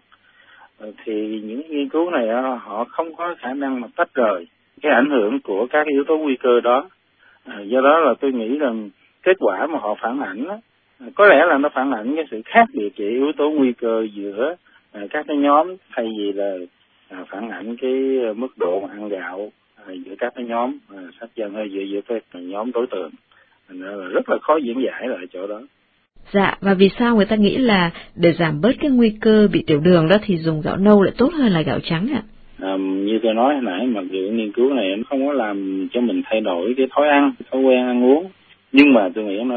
Thì những nghiên cứu này họ không có khả năng mà tách rời cái ảnh hưởng của các yếu tố nguy cơ đó. Do đó là tôi nghĩ rằng kết quả mà họ phản ảnh có lẽ là nó phản ảnh cái sự khác biệt về yếu tố nguy cơ giữa các cái nhóm, thay vì là phản ảnh cái mức độ ăn gạo giữa các cái nhóm sát dân hay giữa cái nhóm đối tượng. Thành ra là rất là khó diễn giải lại chỗ đó. Dạ, và vì sao người ta nghĩ là để giảm bớt cái nguy cơ bị tiểu đường đó thì dùng gạo nâu lại tốt hơn là gạo trắng ạ? Như tôi nói hồi nãy, mặc dù nghiên cứu này nó không có làm cho mình thay đổi cái thói quen ăn uống, nhưng mà tôi nghĩ nó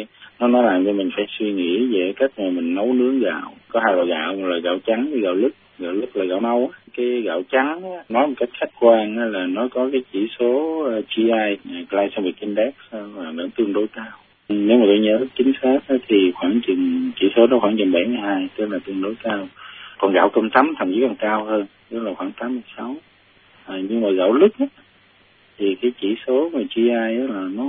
làm cho mình phải suy nghĩ về cách mà mình nấu nướng gạo. Có hai loại gạo, một là gạo trắng với gạo lứt. Gạo lứt là gạo nâu. Cái gạo trắng nói một cách khách quan là nó có cái chỉ số GI, Glycemic Index, là nó tương đối cao. Nếu mà tôi nhớ chính xác thì chỉ số đó khoảng chừng 72, tức là tương đối cao. Còn gạo cơm tấm thậm chí còn cao hơn, tức là khoảng 86. Nhưng mà gạo lứt thì cái chỉ số mà GI là nó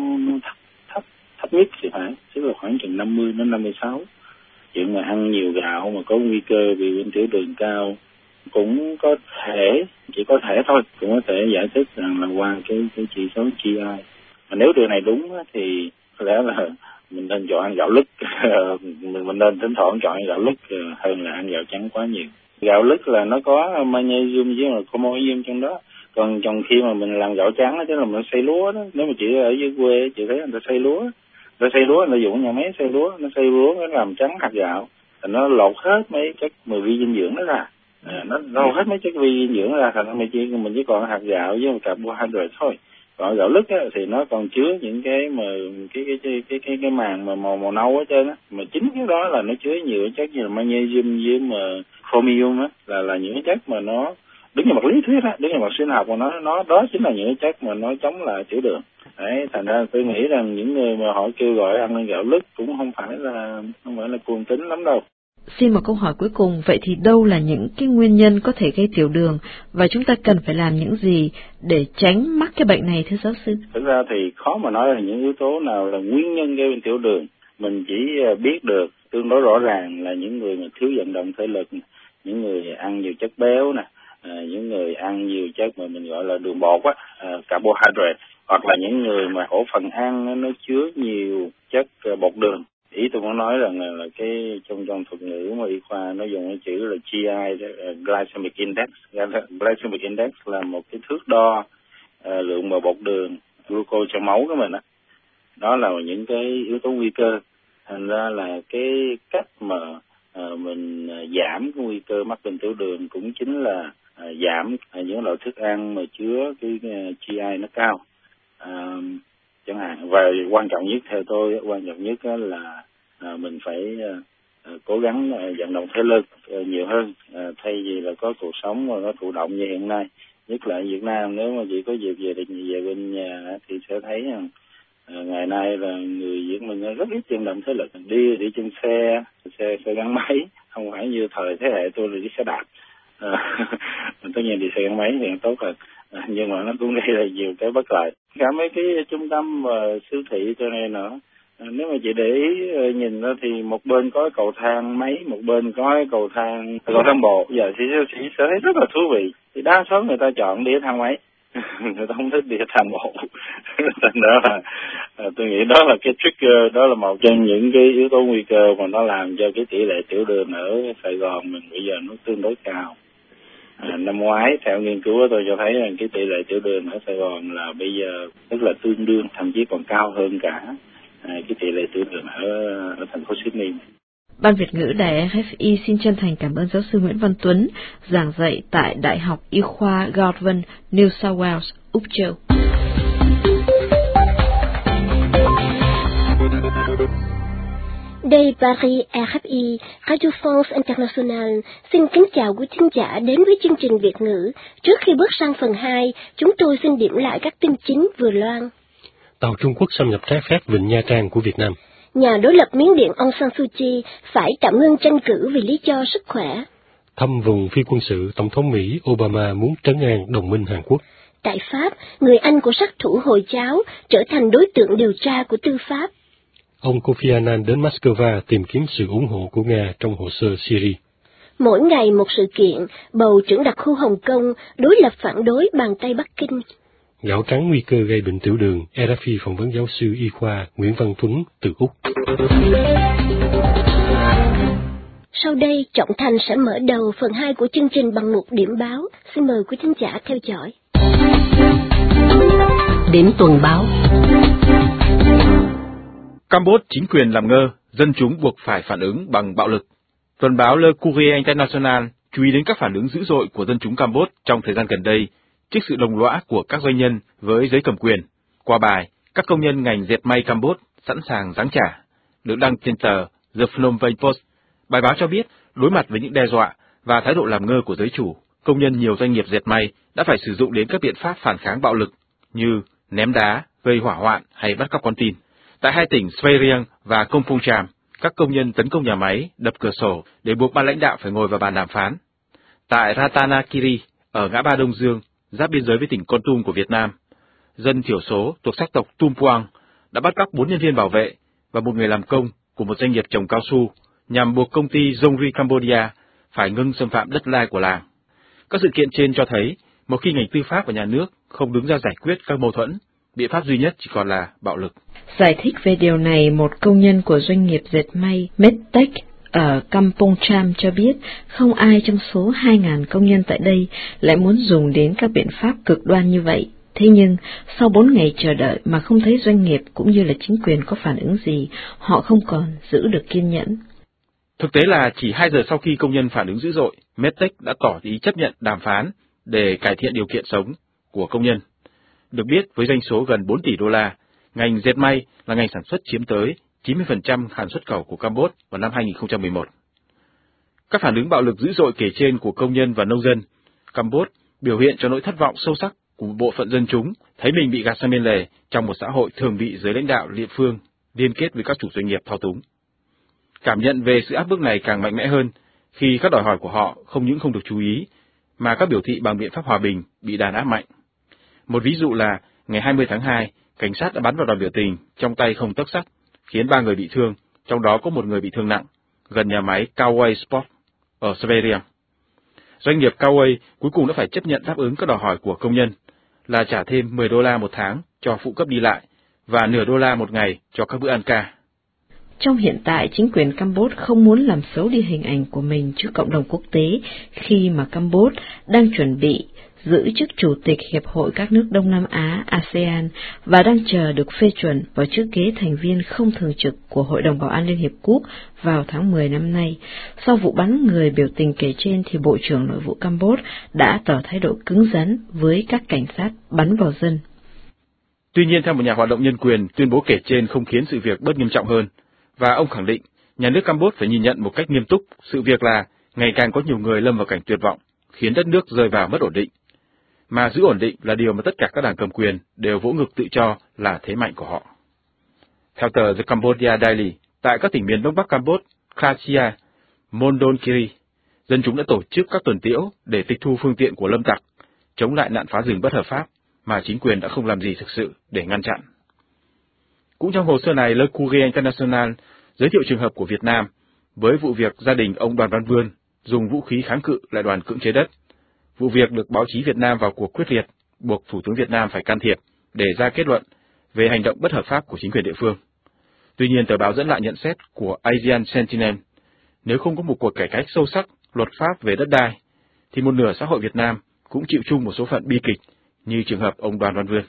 thấp nhất thì phải, tức là khoảng chừng 50 đến 56. Chuyện mà ăn nhiều gạo mà có nguy cơ bị bệnh tiểu đường cao cũng có thể, chỉ có thể thôi, cũng có thể giải thích rằng là qua cái chỉ số GI. Mà nếu điều này đúng thì có lẽ là mình nên chọn ăn gạo lứt, mình nên thỉnh thoảng chọn ăn gạo lứt hơn là ăn gạo trắng quá nhiều. Gạo lứt là nó có magnesium với là chromium trong đó. Còn trong khi mà mình làm gạo trắng tức là mình xay lúa đó. Nếu mà chị ở dưới quê chị thấy người ta xay lúa, người ta dùng nhà máy xay lúa, nó làm trắng hạt gạo, thì nó lột hết mấy chất vi dinh dưỡng đó ra, nó lột hết mấy chất vi dinh dưỡng ra, thành ra mình chỉ còn hạt gạo với carbohydrate thôi. Còn gạo lứt thì nó còn chứa những cái mà cái màng mà màu nâu ở trên á, mà chính cái đó là nó chứa nhiều chất như là magnesium với mà chromium là những cái chất mà nó đứng về mặt lý thuyết đứng về mặt sinh học, mà nó đó chính là những cái chất mà nó chống lại tiểu đường. Đấy, thành ra tôi nghĩ rằng những người mà họ kêu gọi ăn gạo lứt cũng không phải là cuồng tín lắm đâu. Xin một câu hỏi cuối cùng, vậy thì đâu là những cái nguyên nhân có thể gây tiểu đường và chúng ta cần phải làm những gì để tránh mắc cái bệnh này thưa giáo sư? Thực ra thì khó mà nói là những yếu tố nào là nguyên nhân gây bệnh tiểu đường. Mình chỉ biết được tương đối rõ ràng là những người mà thiếu vận động thể lực, những người ăn nhiều chất béo nè, những người ăn nhiều chất mà mình gọi là đường bột carbohydrate, hoặc là những người mà khẩu phần ăn nó chứa nhiều chất bột đường. Ý tôi muốn nói rằng là cái trong thuật ngữ mà y khoa nó dùng cái chữ là GI, Glycemic Index. Glycemic Index là một cái thước đo lượng mà bột đường, glucose trong máu của mình đó là những cái yếu tố nguy cơ. Thành ra là cái cách mà mình giảm cái nguy cơ mắc bệnh tiểu đường cũng chính là giảm những loại thức ăn mà chứa cái GI nó cao, chẳng hạn. Và quan trọng nhất theo tôi, quan trọng nhất là mình phải cố gắng vận động thể lực nhiều hơn, thay vì là có cuộc sống mà nó thụ động như hiện nay. Nhất là ở Việt Nam, nếu mà chỉ có dịp về bên nhà thì sẽ thấy rằng ngày nay là người Việt mình rất ít vận động thể lực, đi trên xe gắn máy, không phải như thời thế hệ tôi là đi xe đạp. Tất nhiên đi xe gắn máy thì tốt hơn, nhưng mà nó cũng gây ra nhiều cái bất lợi. Cả mấy cái trung tâm và siêu thị cho này nữa, nếu mà chị để ý nhìn đó thì một bên có cầu thang máy, một bên có cầu thang bộ. Giờ thì sẽ thấy rất là thú vị. Thì đa số người ta chọn đi thang máy, người ta không thích đi thang bộ. Thành đó là tôi nghĩ đó là cái trigger, đó là một trong những cái yếu tố nguy cơ mà nó làm cho cái tỷ lệ tiểu đường ở Sài Gòn mình bây giờ nó tương đối cao. Năm ngoái theo nghiên cứu tôi cho thấy rằng cái tỷ lệ tiểu đường ở Sài Gòn là bây giờ rất là tương đương, thậm chí còn cao hơn cả cái tỷ lệ tiểu đường ở thành phố Sydney. Ban Việt ngữ Đài RFI xin chân thành cảm ơn giáo sư Nguyễn Văn Tuấn, giảng dạy tại Đại học Y khoa Godwin, New South Wales, Úc Châu. Đây Paris RFI, Radio France International, xin kính chào quý thính giả đến với chương trình Việt ngữ. Trước khi bước sang phần 2, chúng tôi xin điểm lại các tin chính vừa loan. Tàu Trung Quốc xâm nhập trái phép vịnh Nha Trang của Việt Nam. Nhà đối lập Miến Điện Aung San Suu Kyi phải tạm ngưng tranh cử vì lý do sức khỏe. Thăm vùng phi quân sự, Tổng thống Mỹ Obama muốn trấn an đồng minh Hàn Quốc. Tại Pháp, người Anh của sát thủ Hồi giáo trở thành đối tượng điều tra của tư pháp. Ông Kofi Annan đến Moscow tìm kiếm sự ủng hộ của Nga trong hồ sơ Syria. Mỗi ngày một sự kiện, bầu trưởng đặc khu Hồng Kông đối lập phản đối bàn tay Bắc Kinh. Gạo trắng nguy cơ gây bệnh tiểu đường, RFI phỏng vấn giáo sư y khoa Nguyễn Văn Tuấn từ Úc. Sau đây, Trọng Thành sẽ mở đầu phần 2 của chương trình bằng một điểm báo. Xin mời quý thính giả theo dõi. Điểm tuần báo. Campuchia chính quyền làm ngơ, dân chúng buộc phải phản ứng bằng bạo lực. Tuần báo Le Courrier International chú ý đến các phản ứng dữ dội của dân chúng Campuchia trong thời gian gần đây trước sự đồng lõa của các doanh nhân với giới cầm quyền. Qua bài, các công nhân ngành dệt may Campuchia sẵn sàng giáng trả, được đăng trên tờ The Phnom Penh Post. Bài báo cho biết, đối mặt với những đe dọa và thái độ làm ngơ của giới chủ, công nhân nhiều doanh nghiệp dệt may đã phải sử dụng đến các biện pháp phản kháng bạo lực như ném đá, gây hỏa hoạn hay bắt cóc con tin. Tại hai tỉnh Svay Rieng và Kompong Cham, các công nhân tấn công nhà máy, đập cửa sổ để buộc ban lãnh đạo phải ngồi vào bàn đàm phán. Tại Ratanakiri, ở ngã ba Đông Dương, giáp biên giới với tỉnh Kon Tum của Việt Nam, dân thiểu số thuộc sắc tộc Tumpuang đã bắt cóc 4 nhân viên bảo vệ và một người làm công của một doanh nghiệp trồng cao su nhằm buộc công ty Zongri Cambodia phải ngưng xâm phạm đất đai của làng. Các sự kiện trên cho thấy, một khi ngành tư pháp và nhà nước không đứng ra giải quyết các mâu thuẫn, biện pháp duy nhất chỉ còn là bạo lực. Giải thích về điều này, một công nhân của doanh nghiệp dệt may Medtech ở Kampong Cham cho biết không ai trong số 2.000 công nhân tại đây lại muốn dùng đến các biện pháp cực đoan như vậy. Thế nhưng, sau 4 ngày chờ đợi mà không thấy doanh nghiệp cũng như là chính quyền có phản ứng gì, họ không còn giữ được kiên nhẫn. Thực tế là chỉ 2 giờ sau khi công nhân phản ứng dữ dội, Medtech đã tỏ ý chấp nhận đàm phán để cải thiện điều kiện sống của công nhân. Được biết, với doanh số gần 4 tỷ đô la, ngành dệt may là ngành sản xuất chiếm tới 90% hàng xuất khẩu của Campuchia vào năm 2011. Các phản ứng bạo lực dữ dội kể trên của công nhân và nông dân Campuchia biểu hiện cho nỗi thất vọng sâu sắc của một bộ phận dân chúng thấy mình bị gạt sang bên lề trong một xã hội thường bị giới lãnh đạo địa phương liên kết với các chủ doanh nghiệp thao túng. Cảm nhận về sự áp bức này càng mạnh mẽ hơn khi các đòi hỏi của họ không những không được chú ý, mà các biểu thị bằng biện pháp hòa bình bị đàn áp mạnh. Một ví dụ là ngày 20 tháng 2, cảnh sát đã bắn vào đoàn biểu tình trong tay không tấc sắt, khiến 3 người bị thương, trong đó có một người bị thương nặng, gần nhà máy Kauai Sport ở Svay Rieng. Doanh nghiệp Kauai cuối cùng đã phải chấp nhận đáp ứng các đòi hỏi của công nhân là trả thêm 10 đô la một tháng cho phụ cấp đi lại và nửa đô la một ngày cho các bữa ăn ca. Trong hiện tại, chính quyền Campuchia không muốn làm xấu đi hình ảnh của mình trước cộng đồng quốc tế khi mà Campuchia đang chuẩn bị giữ chức Chủ tịch Hiệp hội các nước Đông Nam Á ASEAN và đang chờ được phê chuẩn vào chức ghế thành viên không thường trực của Hội đồng Bảo an Liên Hiệp Quốc vào tháng 10 năm nay. Sau vụ bắn người biểu tình kể trên thì Bộ trưởng Nội vụ Campuchia đã tỏ thái độ cứng rắn với các cảnh sát bắn vào dân. Tuy nhiên, theo một nhà hoạt động nhân quyền, tuyên bố kể trên không khiến sự việc bớt nghiêm trọng hơn, và ông khẳng định nhà nước Campuchia phải nhìn nhận một cách nghiêm túc sự việc là ngày càng có nhiều người lâm vào cảnh tuyệt vọng, khiến đất nước rơi vào mất ổn định. Mà giữ ổn định là điều mà tất cả các đảng cầm quyền đều vỗ ngực tự cho là thế mạnh của họ. Theo tờ The Cambodia Daily, tại các tỉnh miền Đông Bắc Campuchia, Khasia, Mondonkiri, dân chúng đã tổ chức các tuần tiễu để tịch thu phương tiện của lâm tặc, chống lại nạn phá rừng bất hợp pháp mà chính quyền đã không làm gì thực sự để ngăn chặn. Cũng trong hồ sơ này, Le Courrier International giới thiệu trường hợp của Việt Nam với vụ việc gia đình ông Đoàn Văn Vươn dùng vũ khí kháng cự lại đoàn cưỡng chế đất. Vụ việc được báo chí Việt Nam vào cuộc quyết liệt, buộc Thủ tướng Việt Nam phải can thiệp để ra kết luận về hành động bất hợp pháp của chính quyền địa phương. Tuy nhiên, tờ báo dẫn lại nhận xét của Asian Sentinel, nếu không có một cuộc cải cách sâu sắc luật pháp về đất đai, thì một nửa xã hội Việt Nam cũng chịu chung một số phận bi kịch như trường hợp ông Đoàn Văn Vươn.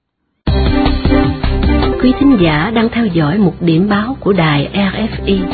Quý thính giả đang theo dõi một điểm báo của đài RFI.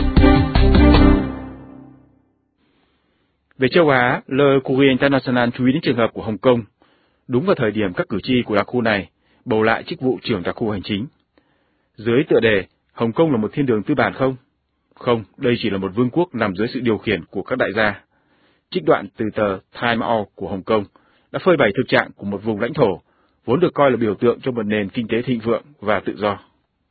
Về châu Á, Le Courrier International chú ý đến trường hợp của Hồng Kông, đúng vào thời điểm các cử tri của đặc khu này bầu lại chức vụ trưởng đặc khu hành chính. Dưới tựa đề, Hồng Kông là một thiên đường tư bản không? Không, đây chỉ là một vương quốc nằm dưới sự điều khiển của các đại gia. Trích đoạn từ tờ Time Out của Hồng Kông đã phơi bày thực trạng của một vùng lãnh thổ vốn được coi là biểu tượng cho một nền kinh tế thịnh vượng và tự do.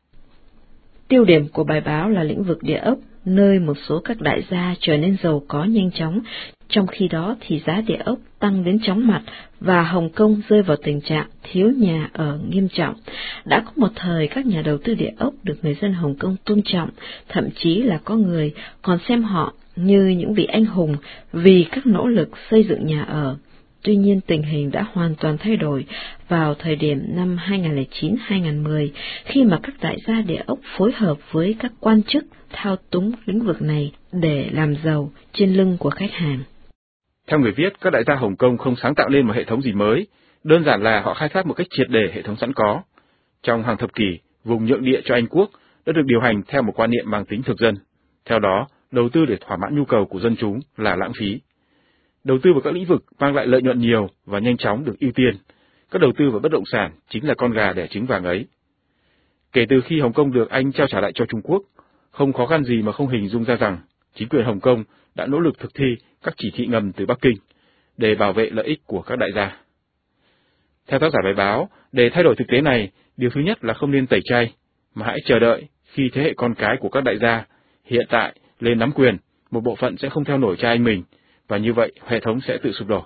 Tiêu điểm của bài báo là lĩnh vực địa ốc, nơi một số các đại gia trở nên giàu có nhanh chóng, trong khi đó thì giá địa ốc tăng đến chóng mặt và Hồng Kông rơi vào tình trạng thiếu nhà ở nghiêm trọng. Đã có một thời các nhà đầu tư địa ốc được người dân Hồng Kông tôn trọng, thậm chí là có người còn xem họ như những vị anh hùng vì các nỗ lực xây dựng nhà ở. Tuy nhiên, tình hình đã hoàn toàn thay đổi vào thời điểm năm 2009-2010, khi mà các đại gia địa ốc phối hợp với các quan chức thao túng lĩnh vực này để làm giàu trên lưng của khách hàng. Theo người viết, các đại gia Hồng Kông không sáng tạo lên một hệ thống gì mới, đơn giản là họ khai thác một cách triệt để hệ thống sẵn có. Trong hàng thập kỷ, vùng nhượng địa cho Anh Quốc đã được điều hành theo một quan niệm mang tính thực dân. Theo đó, đầu tư để thỏa mãn nhu cầu của dân chúng là lãng phí. Đầu tư vào các lĩnh vực mang lại lợi nhuận nhiều và nhanh chóng được ưu tiên. Các đầu tư vào bất động sản chính là con gà đẻ trứng vàng ấy. Kể từ khi Hồng Kông được Anh trao trả lại cho Trung Quốc, không khó khăn gì mà không hình dung ra rằng chính quyền Hồng Kông đã nỗ lực thực thi các chỉ thị ngầm từ Bắc Kinh để bảo vệ lợi ích của các đại gia. Theo tác giả bài báo, để thay đổi thực tế này, điều thứ nhất là không nên tẩy chay, mà hãy chờ đợi khi thế hệ con cái của các đại gia hiện tại lên nắm quyền, một bộ phận sẽ không theo nổi cha anh mình, và như vậy hệ thống sẽ tự sụp đổ.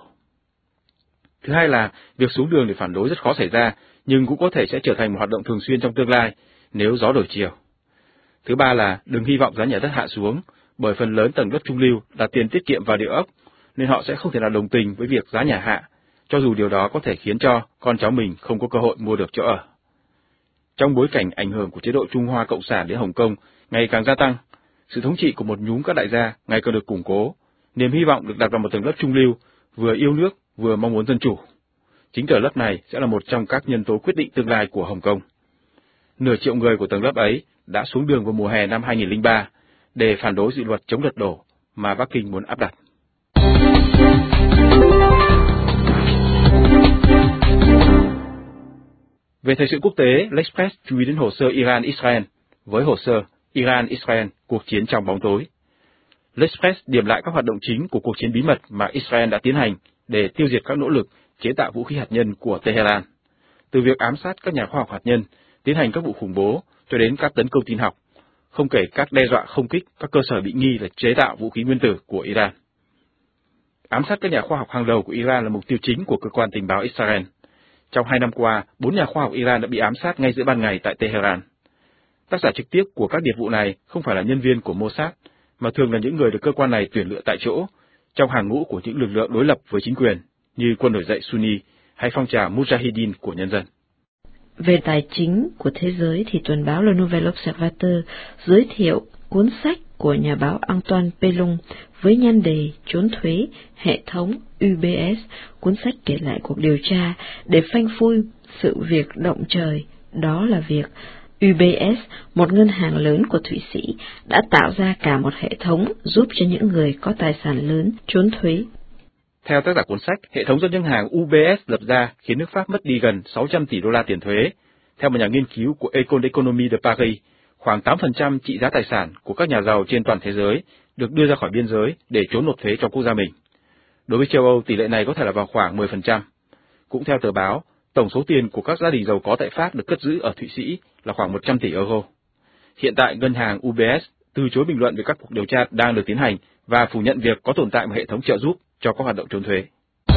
Thứ hai là việc xuống đường để phản đối rất khó xảy ra, nhưng cũng có thể sẽ trở thành một hoạt động thường xuyên trong tương lai nếu gió đổi chiều. Thứ ba là đừng hy vọng giá nhà đất hạ xuống, bởi phần lớn tầng lớp trung lưu đặt tiền tiết kiệm vào địa ốc, nên họ sẽ không thể nào đồng tình với việc giá nhà hạ, cho dù điều đó có thể khiến cho con cháu mình không có cơ hội mua được chỗ ở. Trong bối cảnh ảnh hưởng của chế độ Trung Hoa Cộng sản đến Hồng Kông ngày càng gia tăng, sự thống trị của một nhúm các đại gia ngày càng được củng cố, niềm hy vọng được đặt vào một tầng lớp trung lưu vừa yêu nước vừa mong muốn dân chủ. Chính tầng lớp này sẽ là một trong các nhân tố quyết định tương lai của Hồng Kông. Nửa triệu người của tầng lớp ấy đã xuống đường vào mùa hè năm 2003 để phản đối dự luật chống lật đổ mà Bắc Kinh muốn áp đặt. Về thời sự quốc tế, L'Express chú ý đến hồ sơ Iran-Israel với hồ sơ Iran-Israel, cuộc chiến trong bóng tối. L'Express điểm lại các hoạt động chính của cuộc chiến bí mật mà Israel đã tiến hành để tiêu diệt các nỗ lực chế tạo vũ khí hạt nhân của Tehran. Từ việc ám sát các nhà khoa học hạt nhân, tiến hành các vụ khủng bố, cho đến các tấn công tin học, không kể các đe dọa không kích các cơ sở bị nghi là chế tạo vũ khí nguyên tử của Iran. Ám sát các nhà khoa học hàng đầu của Iran là mục tiêu chính của cơ quan tình báo Israel. Trong 2 năm qua, 4 nhà khoa học Iran đã bị ám sát ngay giữa ban ngày tại Tehran. Tác giả trực tiếp của các điệp vụ này không phải là nhân viên của Mossad, mà thường là những người được cơ quan này tuyển lựa tại chỗ, trong hàng ngũ của những lực lượng đối lập với chính quyền, như quân nổi dậy Sunni hay phong trào Mujahideen của nhân dân. Về tài chính của thế giới thì tuần báo Le Nouvel Observateur giới thiệu cuốn sách của nhà báo Antoine Pelon với nhan đề Trốn thuế, hệ thống UBS, cuốn sách kể lại cuộc điều tra để phanh phui sự việc động trời, đó là việc UBS, một ngân hàng lớn của Thụy Sĩ, đã tạo ra cả một hệ thống giúp cho những người có tài sản lớn trốn thuế. Theo tác giả cuốn sách, hệ thống do ngân hàng UBS lập ra khiến nước Pháp mất đi gần 600 tỷ đô la tiền thuế. Theo một nhà nghiên cứu của École d'économie de Paris, khoảng 8% trị giá tài sản của các nhà giàu trên toàn thế giới được đưa ra khỏi biên giới để trốn nộp thuế cho quốc gia mình. Đối với châu Âu, tỷ lệ này có thể là vào khoảng 10%. Cũng theo tờ báo, tổng số tiền của các gia đình giàu có tại Pháp được cất giữ ở Thụy Sĩ là khoảng 100 tỷ euro. Hiện tại, ngân hàng UBS từ chối bình luận về các cuộc điều tra đang được tiến hành và phủ nhận việc có tồn tại một hệ thống trợ giúp cho các hoạt động trốn thuế.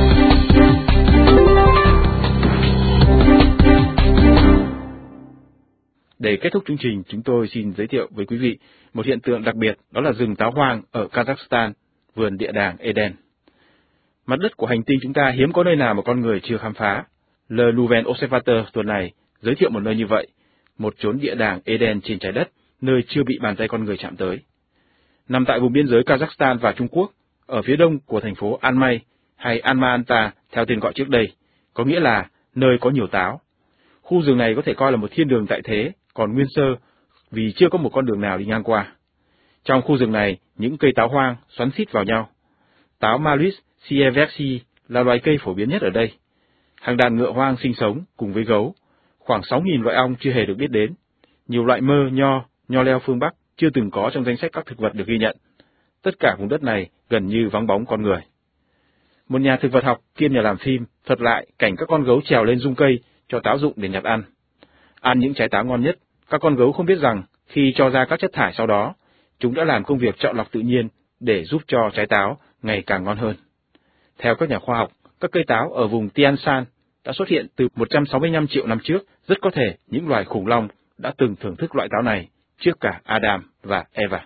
Để kết thúc chương trình, chúng tôi xin giới thiệu với quý vị một hiện tượng đặc biệt, đó là rừng táo hoang ở Kazakhstan, vườn địa đàng Eden. Mặt đất của hành tinh chúng ta hiếm có nơi nào mà con người chưa khám phá. Le Nouvel Observateur tuần này giới thiệu một nơi như vậy, một chốn địa đàng Eden trên trái đất, nơi chưa bị bàn tay con người chạm tới. Nằm tại vùng biên giới Kazakhstan và Trung Quốc, ở phía đông của thành phố Almay hay Alma-Ata theo tên gọi trước đây, có nghĩa là nơi có nhiều táo. Khu rừng này có thể coi là một thiên đường tại thế, còn nguyên sơ vì chưa có một con đường nào đi ngang qua. Trong khu rừng này, những cây táo hoang xoắn xít vào nhau. Táo Malus sieversi là loài cây phổ biến nhất ở đây. Hàng đàn ngựa hoang sinh sống cùng với gấu, khoảng 6.000 loại ong chưa hề được biết đến. Nhiều loại mơ, nho leo phương Bắc chưa từng có trong danh sách các thực vật được ghi nhận. Tất cả vùng đất này gần như vắng bóng con người. Một nhà thực vật học kiêm nhà làm phim thuật lại cảnh các con gấu trèo lên rung cây cho táo rụng để nhặt ăn. Ăn những trái táo ngon nhất, các con gấu không biết rằng khi cho ra các chất thải sau đó, chúng đã làm công việc chọn lọc tự nhiên để giúp cho trái táo ngày càng ngon hơn. Theo các nhà khoa học, các cây táo ở vùng Tian Shan đã xuất hiện từ 165 triệu năm trước, rất có thể những loài khủng long đã từng thưởng thức loại táo này trước cả Adam và Eva.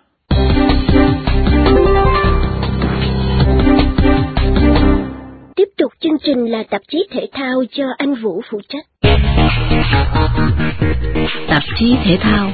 Tiếp tục chương trình là tạp chí thể thao do anh Vũ phụ trách. Tạp chí thể thao.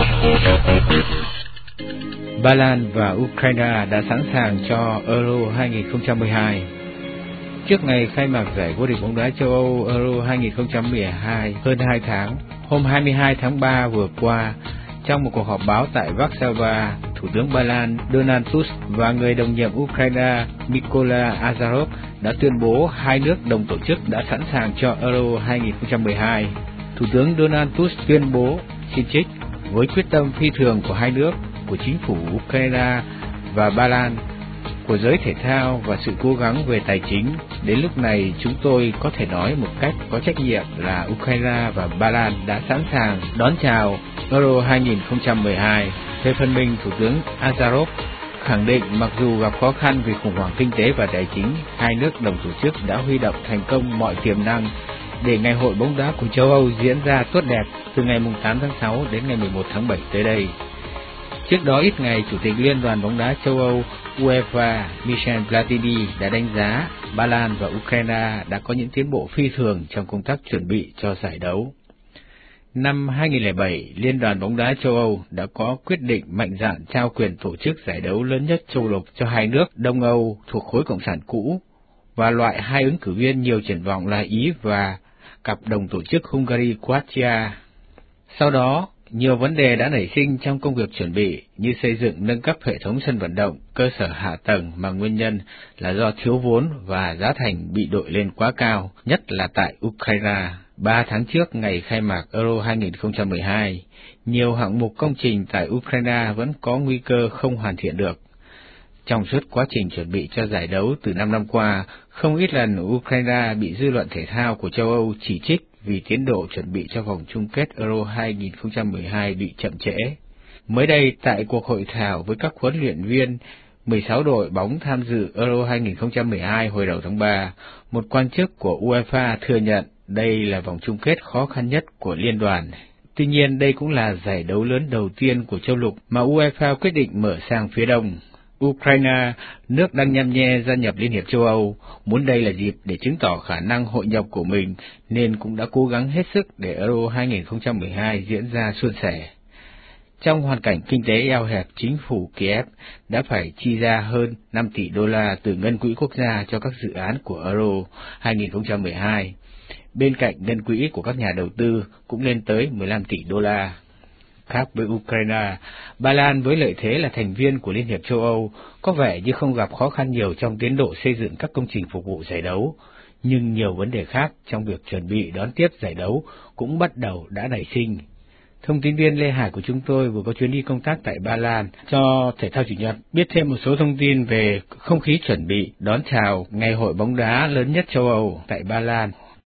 Ba Lan và Ukraine đã sẵn sàng cho Euro 2012. Trước ngày khai mạc giải vô địch bóng đá châu Âu Euro 2012 hơn 2 tháng, hôm 22 tháng 3 vừa qua, trong một cuộc họp báo tại Warsaw, Thủ tướng Ba Lan Donald Tusk và người đồng nhiệm Ukraine Mykola Azarov đã tuyên bố hai nước đồng tổ chức đã sẵn sàng cho Euro 2012. Thủ tướng Donald Tusk tuyên bố, xin trích, với quyết tâm phi thường của hai nước, của chính phủ Ukraine và Ba Lan, của giới thể thao và sự cố gắng về tài chính, đến lúc này chúng tôi có thể nói một cách có trách nhiệm là Ukraine và Ba Lan đã sẵn sàng đón chào Euro 2012. Về phần mình, Thủ tướng Azarov khẳng định mặc dù gặp khó khăn vì khủng hoảng kinh tế và tài chính, hai nước đồng tổ chức đã huy động thành công mọi tiềm năng để ngày hội bóng đá của châu Âu diễn ra tốt đẹp từ ngày 8 tháng 6 đến ngày 11 tháng 7 tới đây. Trước đó ít ngày, Chủ tịch Liên đoàn bóng đá châu Âu UEFA Michel Platini đã đánh giá Ba Lan và Ukraine đã có những tiến bộ phi thường trong công tác chuẩn bị cho giải đấu. Năm 2007, Liên đoàn bóng đá châu Âu đã có quyết định mạnh dạn trao quyền tổ chức giải đấu lớn nhất châu lục cho hai nước Đông Âu thuộc khối cộng sản cũ và loại hai ứng cử viên nhiều triển vọng là Ý và cặp đồng tổ chức Hungary-Croatia. Sau đó, nhiều vấn đề đã nảy sinh trong công việc chuẩn bị như xây dựng nâng cấp hệ thống sân vận động, cơ sở hạ tầng mà nguyên nhân là do thiếu vốn và giá thành bị đội lên quá cao, nhất là tại Ukraine. 3 tháng trước ngày khai mạc Euro 2012, nhiều hạng mục công trình tại Ukraine vẫn có nguy cơ không hoàn thiện được. Trong suốt quá trình chuẩn bị cho giải đấu từ 5 năm qua, không ít lần Ukraine bị dư luận thể thao của châu Âu chỉ trích vì tiến độ chuẩn bị cho vòng chung kết Euro 2012 bị chậm trễ. Mới đây, tại cuộc hội thảo với các huấn luyện viên 16 đội bóng tham dự Euro 2012 hồi đầu tháng 3, một quan chức của UEFA thừa nhận đây là vòng chung kết khó khăn nhất của liên đoàn. Tuy nhiên, đây cũng là giải đấu lớn đầu tiên của châu lục mà UEFA quyết định mở sang phía đông. Ukraine, nước đang nhăm nhe gia nhập Liên hiệp châu Âu, muốn đây là dịp để chứng tỏ khả năng hội nhập của mình, nên cũng đã cố gắng hết sức để Euro 2012 diễn ra suôn sẻ. Trong hoàn cảnh kinh tế eo hẹp, chính phủ Kiev đã phải chi ra hơn 5 tỷ đô la từ ngân quỹ quốc gia cho các dự án của Euro 2012. Bên cạnh ngân quỹ của các nhà đầu tư cũng lên tới 15 tỷ đô la. Khác với Ukraine, Ba Lan với lợi thế là thành viên của Liên hiệp châu Âu có vẻ như không gặp khó khăn nhiều trong tiến độ xây dựng các công trình phục vụ giải đấu, nhưng nhiều vấn đề khác trong việc chuẩn bị đón tiếp giải đấu cũng bắt đầu đã nảy sinh. Thông tin viên Lê Hải của chúng tôi vừa có chuyến đi công tác tại Ba Lan cho Thể thao Chủ nhật biết thêm một số thông tin về không khí chuẩn bị đón chào ngày hội bóng đá lớn nhất châu Âu tại Ba Lan.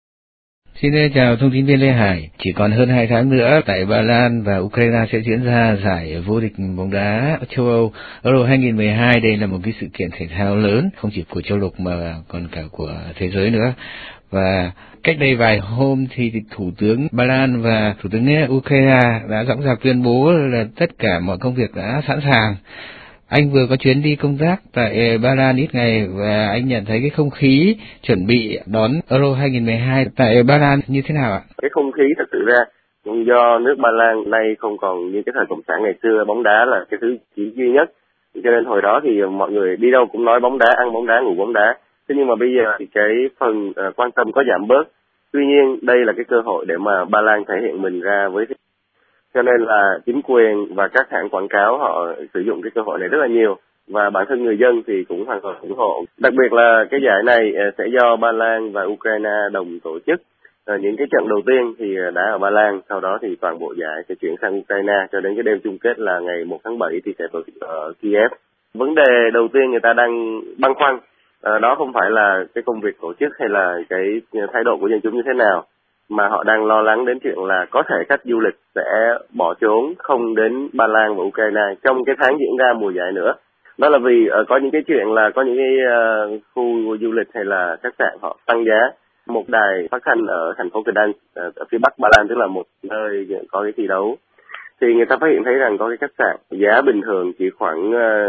Xin chào thông tin viên Lê Hải. Chỉ còn hơn 2 tháng nữa tại Ba Lan và Ukraine sẽ diễn ra giải vô địch bóng đá châu Âu Euro 2012. Đây là một cái sự kiện thể thao lớn không chỉ của châu lục mà còn cả của thế giới nữa. Và cách đây vài hôm thì Thủ tướng Ba Lan và Thủ tướng Ukraine đã rõ ràng tuyên bố là tất cả mọi công việc đã sẵn sàng. Anh vừa có chuyến đi công tác tại Ba Lan ít ngày và anh nhận thấy cái không khí chuẩn bị đón Euro 2012 tại Ba Lan như thế nào ạ? Cái không khí thật sự ra do nước Ba Lan nay không còn như cái thời cộng sản ngày xưa, bóng đá là cái thứ chỉ duy nhất. Cho nên hồi đó thì mọi người đi đâu cũng nói bóng đá, ăn bóng đá, ngủ bóng đá. Thế nhưng mà bây giờ thì cái phần quan tâm có giảm bớt. Tuy nhiên đây là cái cơ hội để mà Ba Lan thể hiện mình ra với. Cho nên là chính quyền và các hãng quảng cáo họ sử dụng cái cơ hội này rất là nhiều. Và bản thân người dân thì cũng hoàn toàn ủng hộ. Đặc biệt là cái giải này sẽ do Ba Lan và Ukraine đồng tổ chức. Những cái trận đầu tiên thì đã ở Ba Lan, sau đó thì toàn bộ giải sẽ chuyển sang Ukraine cho đến cái đêm chung kết là ngày 1 tháng 7 thì sẽ tổ chức ở Kiev. Vấn đề đầu tiên người ta đang băn khoăn, đó không phải là cái công việc tổ chức hay là cái thái độ của dân chúng như thế nào, mà họ đang lo lắng đến chuyện là có thể khách du lịch sẽ bỏ trốn không đến Ba Lan và Ukraine trong cái tháng diễn ra mùa giải nữa. Đó là vì có những cái chuyện là có những cái khu du lịch hay là khách sạn họ tăng giá. Một đài phát thanh ở thành phố Gdansk ở phía bắc Ba Lan, tức là một nơi có cái thi đấu, thì người ta phát hiện thấy rằng có cái khách sạn giá bình thường chỉ khoảng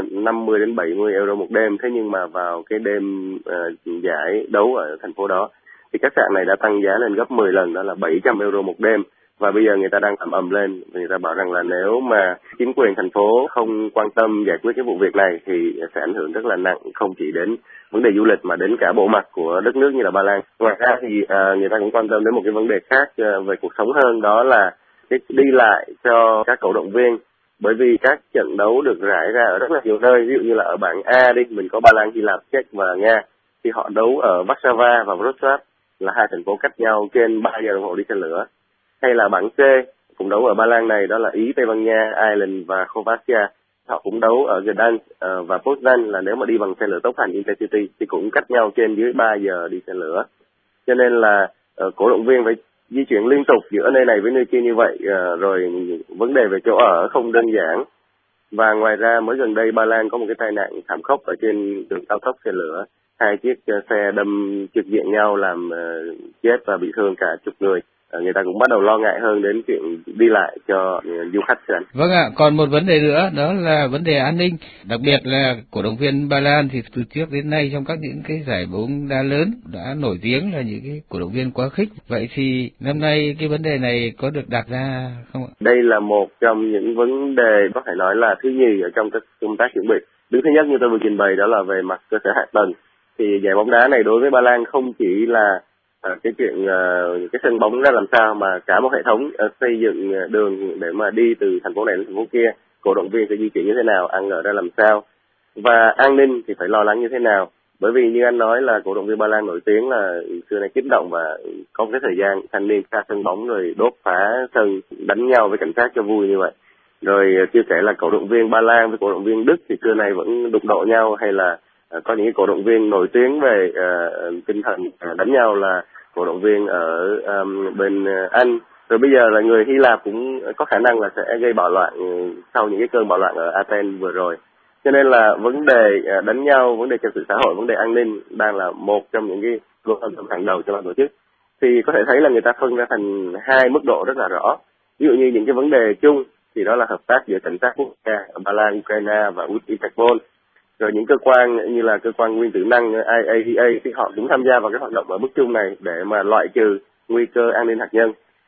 50 đến 70 euro một đêm, thế nhưng mà vào cái đêm giải đấu ở thành phố đó thì khách sạn này đã tăng giá lên gấp 10 lần, đó là 700 euro một đêm. Và bây giờ người ta đang ầm lên, người ta bảo rằng là nếu mà chính quyền thành phố không quan tâm giải quyết cái vụ việc này thì sẽ ảnh hưởng rất là nặng, không chỉ đến vấn đề du lịch mà đến cả bộ mặt của đất nước như là Ba Lan. Ngoài ra thì người ta cũng quan tâm đến một cái vấn đề khác về cuộc sống hơn, đó là cái đi lại cho các cổ động viên. Bởi vì các trận đấu được rải ra ở rất là nhiều nơi, ví dụ như là ở bảng A đi, mình có Ba Lan, Hy Lạp, Czech và Nga, thì họ đấu ở Warsaw và Wrocław, là hai thành phố cách nhau trên 3 giờ đồng hồ đi xe lửa. Hay là bảng C cũng đấu ở Ba Lan này, đó là Ý, Tây Ban Nha, Ireland và Croatia. Họ cũng đấu ở Gdansk và Poznan, là nếu mà đi bằng xe lửa tốc hành Intercity thì cũng cách nhau trên dưới 3 giờ đi xe lửa. Cho nên là cổ động viên phải di chuyển liên tục giữa nơi này với nơi kia như vậy, rồi vấn đề về chỗ ở không đơn giản. Và ngoài ra mới gần đây Ba Lan có một cái tai nạn thảm khốc ở trên đường cao tốc xe lửa. 2 chiếc xe đâm trực diện nhau làm chết và bị thương cả chục người. Người ta cũng bắt đầu lo ngại hơn đến chuyện đi lại cho du khách. Vâng ạ, còn một vấn đề nữa đó là vấn đề an ninh, đặc biệt là cổ động viên Ba Lan thì từ trước đến nay trong các những cái giải bóng đá lớn đã nổi tiếng là những cái cổ động viên quá khích. Vậy thì năm nay cái vấn đề này có được đặt ra không ạ? Đây là một trong những vấn đề có thể nói là thứ nhì ở trong các công tác chuẩn bị. Đứng thứ nhất như tôi vừa trình bày đó là về mặt cơ sở hạ tầng. Thì giải bóng đá này đối với Ba Lan không chỉ là cái chuyện cái sân bóng ra làm sao, mà cả một hệ thống xây dựng đường để mà đi từ thành phố này đến thành phố kia, cổ động viên sẽ di chuyển như thế nào, ăn ở ra làm sao, và an ninh thì phải lo lắng như thế nào. Bởi vì như anh nói là cổ động viên Ba Lan nổi tiếng là xưa nay kích động và có cái thời gian thanh niên ra sân bóng rồi đốt phá sân, đánh nhau với cảnh sát cho vui như vậy. Rồi chưa kể là cổ động viên Ba Lan với cổ động viên Đức thì xưa nay vẫn đụng độ nhau, hay là có những cổ động viên nổi tiếng về tinh thần đánh nhau là cổ động viên ở bên Anh. Rồi bây giờ là người Hy Lạp cũng có khả năng là sẽ gây bạo loạn sau những cái cơn bạo loạn ở Athens vừa rồi. Cho nên là vấn đề đánh nhau, vấn đề trật tự xã hội, vấn đề an ninh đang là một trong những cái quan tâm hàng đầu cho ban tổ chức. Thì có thể thấy là người ta phân ra thành hai mức độ rất là rõ. Ví dụ như những cái vấn đề chung thì đó là hợp tác giữa cảnh sát quốc gia ở Ba Lan, Ukraine và Interpol. Rồi những cơ quan như là cơ quan nguyên tử năng IAEA thì họ cũng tham gia vào cái hoạt động ở mức chung này để mà loại trừ nguy cơ an ninh hạt nhân.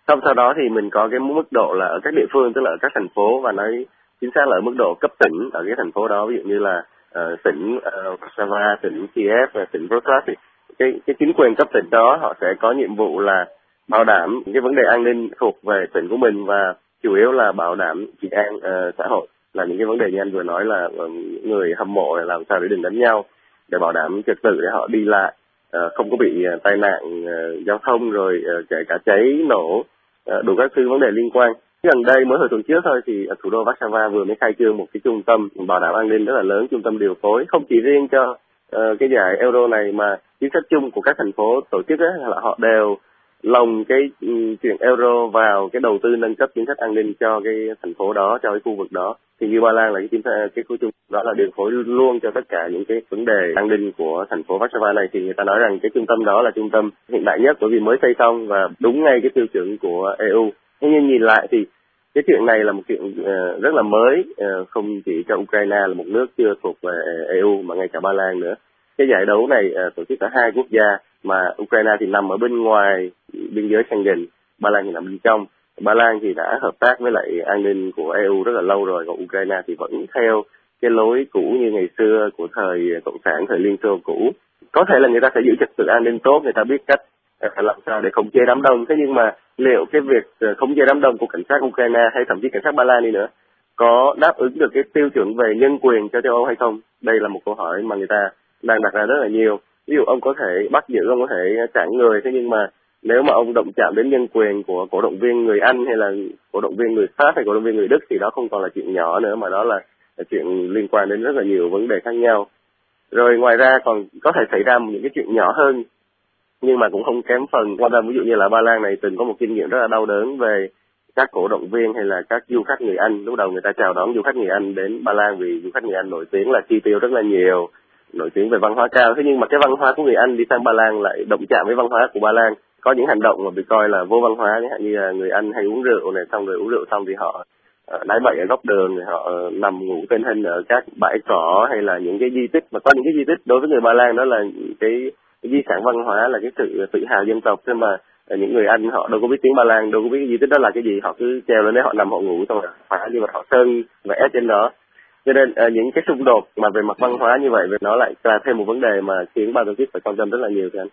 Sau đó thì mình có cái mức độ là ở các địa phương, tức là ở các thành phố, và nói chính xác là ở mức độ cấp tỉnh ở cái thành phố đó, ví dụ như là tỉnh Warsaw, tỉnh Kiev và tỉnh Wrocław. Thì cái chính quyền cấp tỉnh đó họ sẽ có nhiệm vụ là bảo đảm cái vấn đề an ninh thuộc về tỉnh của mình, và chủ yếu là bảo đảm trị an xã hội, là những cái vấn đề như anh vừa nói là người hâm mộ làm sao để đừng đánh nhau, để bảo đảm trật tự để họ đi lại, không có bị tai nạn giao thông, rồi kể cả cháy nổ, đủ các thứ vấn đề liên quan. Gần đây mới hồi tuần trước thôi thì thủ đô Warsaw vừa mới khai trương một cái trung tâm bảo đảm an ninh rất là lớn, trung tâm điều phối không chỉ riêng cho cái giải Euro này, mà chính sách chung của các thành phố tổ chức ấy, là họ đều lồng cái chuyện Euro vào cái đầu tư nâng cấp chính sách an ninh cho cái thành phố đó, cho cái khu vực đó. Thì như Ba Lan là cái khu trung đó là điều phối luôn cho tất cả những cái vấn đề an ninh của thành phố Warsaw này. Thì người ta nói rằng cái trung tâm đó là trung tâm hiện đại nhất, bởi vì mới xây xong và đúng ngay cái tiêu chuẩn của EU. Thế nhưng nhìn lại thì cái chuyện này là một chuyện rất là mới, không chỉ cho Ukraine là một nước chưa thuộc về EU mà ngay cả Ba Lan nữa. Cái giải đấu này tổ chức ở hai quốc gia, mà Ukraine thì nằm ở bên ngoài biên giới Schengen, Ba Lan thì nằm bên trong. Ba Lan thì đã hợp tác với lại an ninh của EU rất là lâu rồi, còn Ukraine thì vẫn theo cái lối cũ như ngày xưa của thời Cộng sản, thời Liên Xô cũ. Có thể là người ta sẽ giữ trật tự an ninh tốt, người ta biết cách làm sao để khống chế đám đông. Thế nhưng mà liệu cái việc khống chế đám đông của cảnh sát Ukraine hay thậm chí cảnh sát Ba Lan đi nữa có đáp ứng được cái tiêu chuẩn về nhân quyền cho châu Âu hay không? Đây là một câu hỏi mà người ta đang đặt ra rất là nhiều. Ví dụ ông có thể bắt giữ, ông có thể trả người, thế nhưng mà nếu mà ông động chạm đến nhân quyền của cổ động viên người Anh hay là cổ động viên người Pháp hay cổ động viên người Đức thì đó không còn là chuyện nhỏ nữa, mà đó là chuyện liên quan đến rất là nhiều vấn đề khác nhau. Rồi ngoài ra còn có thể xảy ra những cái chuyện nhỏ hơn nhưng mà cũng không kém phần quan tâm. Ví dụ như là Ba Lan này từng có một kinh nghiệm rất là đau đớn về các cổ động viên hay là các du khách người Anh. Lúc đầu người ta chào đón du khách người Anh đến Ba Lan vì du khách người Anh nổi tiếng là chi tiêu rất là nhiều, nổi tiếng về văn hóa cao. Thế nhưng mà cái văn hóa của người Anh đi sang Ba Lan lại động chạm với văn hóa của Ba Lan. Có những hành động mà bị coi là vô văn hóa, chẳng hạn như là người Anh hay uống rượu này, xong rồi uống rượu xong thì họ đái bậy ở góc đường, họ nằm ngủ tên hình ở các bãi cỏ hay là những cái di tích. Mà có những cái di tích đối với người Ba Lan đó là cái di sản văn hóa, là cái sự tự hào dân tộc. Thế mà những người Anh họ đâu có biết tiếng Ba Lan, đâu có biết cái di tích đó là cái gì, họ cứ treo lên đấy họ nằm họ ngủ, xong rồi phá đi và họ sơn vẽ trên đó. Cho nên những cái xung đột mà về mặt văn hóa như vậy, về nó lại là thêm một vấn đề mà khiến ban tổ chức phải quan tâm rất là nhiều thưa anh.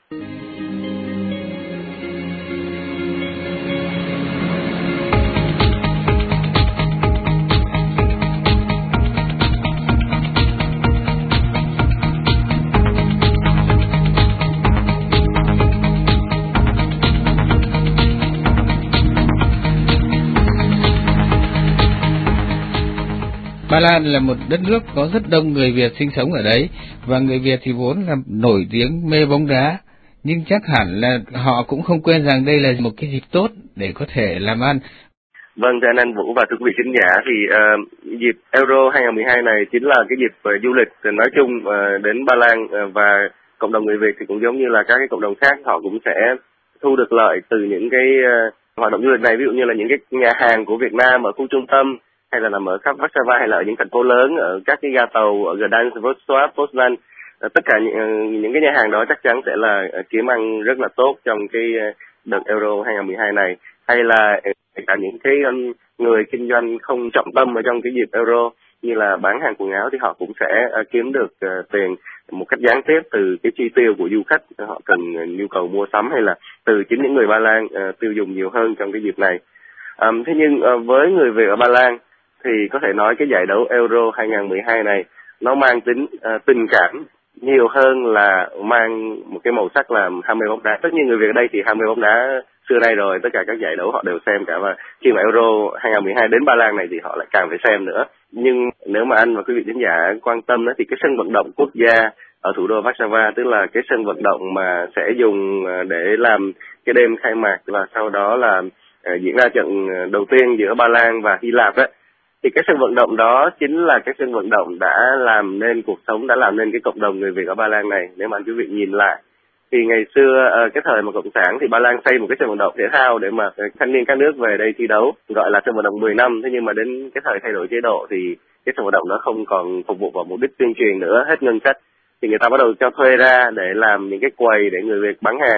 Ba Lan là một đất nước có rất đông người Việt sinh sống ở đấy, và người Việt thì vốn là nổi tiếng mê bóng đá, nhưng chắc hẳn là họ cũng không quên rằng đây là một cái dịp tốt để có thể làm ăn. Vâng, thưa anh Vũ và thưa quý vị khán giả, thì dịp Euro 2012 này chính là cái dịp du lịch nói chung đến Ba Lan, và cộng đồng người Việt thì cũng giống như là các cái cộng đồng khác, họ cũng sẽ thu được lợi từ những cái hoạt động du lịch này. Ví dụ như là những cái nhà hàng của Việt Nam ở khu trung tâm, hay là nằm ở khắp Warsaw, hay là ở những thành phố lớn, ở các cái ga tàu ở Gdańsk, Wrocław, Poznań. Tất cả những cái nhà hàng đó chắc chắn sẽ là kiếm ăn rất là tốt trong cái đợt Euro 2012 này. Hay là cả những cái người kinh doanh không trọng tâm ở trong cái dịp Euro như là bán hàng quần áo thì họ cũng sẽ kiếm được tiền một cách gián tiếp từ cái chi tiêu của du khách, họ cần nhu cầu mua sắm, hay là từ chính những người Ba Lan tiêu dùng nhiều hơn trong cái dịp này. Thế nhưng với người Việt ở Ba Lan thì có thể nói cái giải đấu Euro 2012 này nó mang tính tình cảm nhiều hơn là mang một cái màu sắc là ham mê bóng đá. Tất nhiên người Việt ở đây thì ham mê bóng đá xưa nay rồi, tất cả các giải đấu họ đều xem cả, và khi mà Euro 2012 đến Ba Lan này thì họ lại càng phải xem nữa. Nhưng nếu mà anh và quý vị khán giả quan tâm đó, thì cái sân vận động quốc gia ở thủ đô Warsaw, tức là cái sân vận động mà sẽ dùng để làm cái đêm khai mạc và sau đó là diễn ra trận đầu tiên giữa Ba Lan và Hy Lạp ấy, thì cái sân vận động đó chính là cái sân vận động đã làm nên cuộc sống, đã làm nên cái cộng đồng người Việt ở Ba Lan này. Nếu mà anh quý vị nhìn lại thì ngày xưa cái thời mà cộng sản thì Ba Lan xây một cái sân vận động thể thao để mà thanh niên các nước về đây thi đấu, gọi là sân vận động 10 năm. Thế nhưng mà đến cái thời thay đổi chế độ thì cái sân vận động đó không còn phục vụ vào mục đích tuyên truyền nữa, hết ngân sách, thì người ta bắt đầu cho thuê ra để làm những cái quầy để người Việt bán hàng.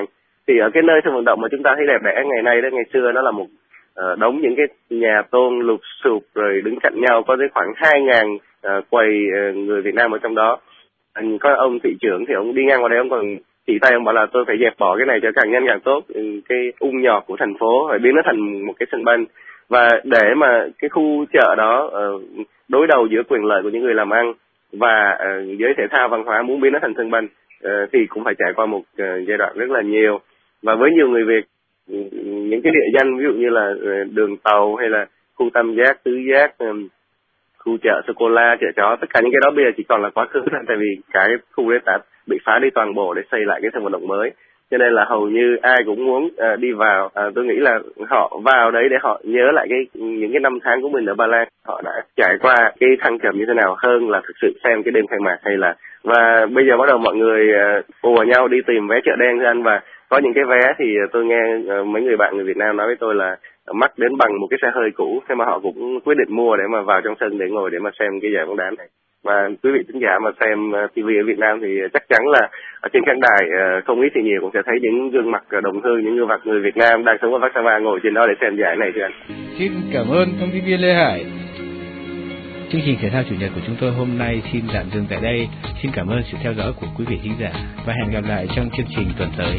Thì ở cái nơi sân vận động mà chúng ta thấy đẹp đẽ ngày nay đó, ngày xưa nó là một đống những cái nhà tôn lụp xụp rồi đứng cạnh nhau, có tới khoảng 2.000 quầy người Việt Nam ở trong đó. Có ông thị trưởng thì ông đi ngang qua đây, ông còn chỉ tay ông bảo là tôi phải dẹp bỏ cái này cho càng nhanh càng tốt, cái ung nhọt của thành phố phải biến nó thành một cái sân banh. Và để mà cái khu chợ đó đối đầu giữa quyền lợi của những người làm ăn và giới thể thao văn hóa muốn biến nó thành sân banh thì cũng phải trải qua một giai đoạn rất là nhiều. Và với nhiều người Việt, những cái địa danh ví dụ như là đường tàu hay là khu Tam Giác, Tứ Giác, khu chợ sô cô la, chợ chó, tất cả những cái đó bây giờ chỉ còn là quá khứ thôi, tại vì cái khu đấy đã bị phá đi toàn bộ để xây lại cái sân vận động mới. Cho nên là hầu như ai cũng muốn đi vào. Tôi nghĩ là họ vào đấy để họ nhớ lại những cái năm tháng của mình ở Ba Lan, họ đã trải qua cái thăng trầm như thế nào, hơn là thực sự xem cái đêm khai mạc. Hay là và bây giờ bắt đầu mọi người ùa nhau đi tìm vé chợ đen thưa anh, và có những cái vé thì tôi nghe mấy người bạn người Việt Nam nói với tôi là mắc đến bằng một cái xe hơi cũ, thế mà họ cũng quyết định mua để mà vào trong sân để ngồi để mà xem cái giải bóng đá này. Và quý vị khán giả mà xem TV ở Việt Nam thì chắc chắn là ở trên khán đài không ít thì nhiều cũng sẽ thấy những gương mặt đồng hương, những gương mặt người Việt Nam đang sống ở Warsaw ngồi trên đó để xem giải này thưa anh. Xin cảm ơn thông tin viên Lê Hải. Chương trình thể thao chủ nhật của chúng tôi hôm nay xin tạm dừng tại đây. Xin cảm ơn sự theo dõi của quý vị thính giả và hẹn gặp lại trong chương trình tuần tới.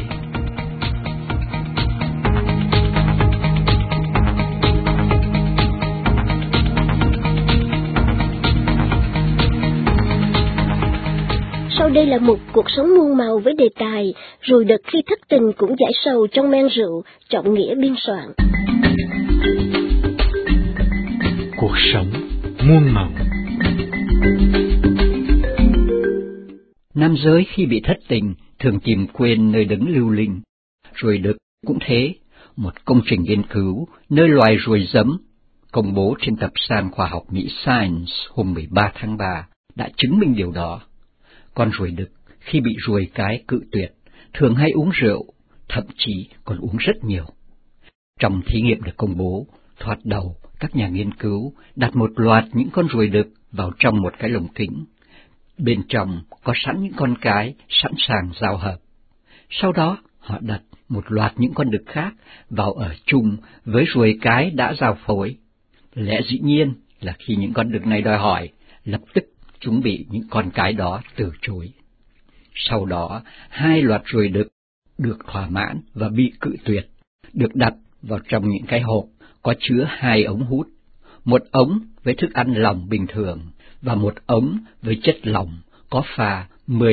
Sau đây là một cuộc sống muôn màu với đề tài Rồi đợt khi thất tình cũng giải sầu trong men rượu, Trọng Nghĩa biên soạn. Cuộc sống muôn màu. Nam giới khi bị thất tình thường tìm quên nơi đứng lưu linh. Ruồi đực cũng thế, một công trình nghiên cứu nơi loài ruồi giấm công bố trên tập san khoa học Mỹ Science hôm 13 tháng 3 đã chứng minh điều đó. Con ruồi đực khi bị ruồi cái cự tuyệt thường hay uống rượu, thậm chí còn uống rất nhiều. Trong thí nghiệm được công bố, thoạt đầu các nhà nghiên cứu đặt một loạt những con ruồi đực vào trong một cái lồng kính. Bên trong có sẵn những con cái sẵn sàng giao hợp. Sau đó họ đặt một loạt những con đực khác vào ở chung với ruồi cái đã giao phối. Lẽ dĩ nhiên là khi những con đực này đòi hỏi, lập tức chúng bị những con cái đó từ chối. Sau đó, 2 loạt ruồi đực được thỏa mãn và bị cự tuyệt, được đặt vào trong những cái hộp có chứa 2 ống hút, một ống với thức ăn lỏng bình thường và một ống với chất lỏng có pha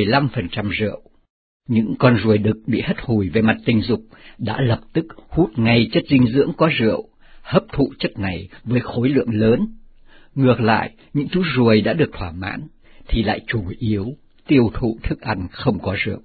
15% rượu. Những con ruồi đực bị hất hủi về mặt tình dục đã lập tức hút ngay chất dinh dưỡng có rượu, hấp thụ chất này với khối lượng lớn. Ngược lại, những chú ruồi đã được thỏa mãn thì lại chủ yếu tiêu thụ thức ăn không có rượu.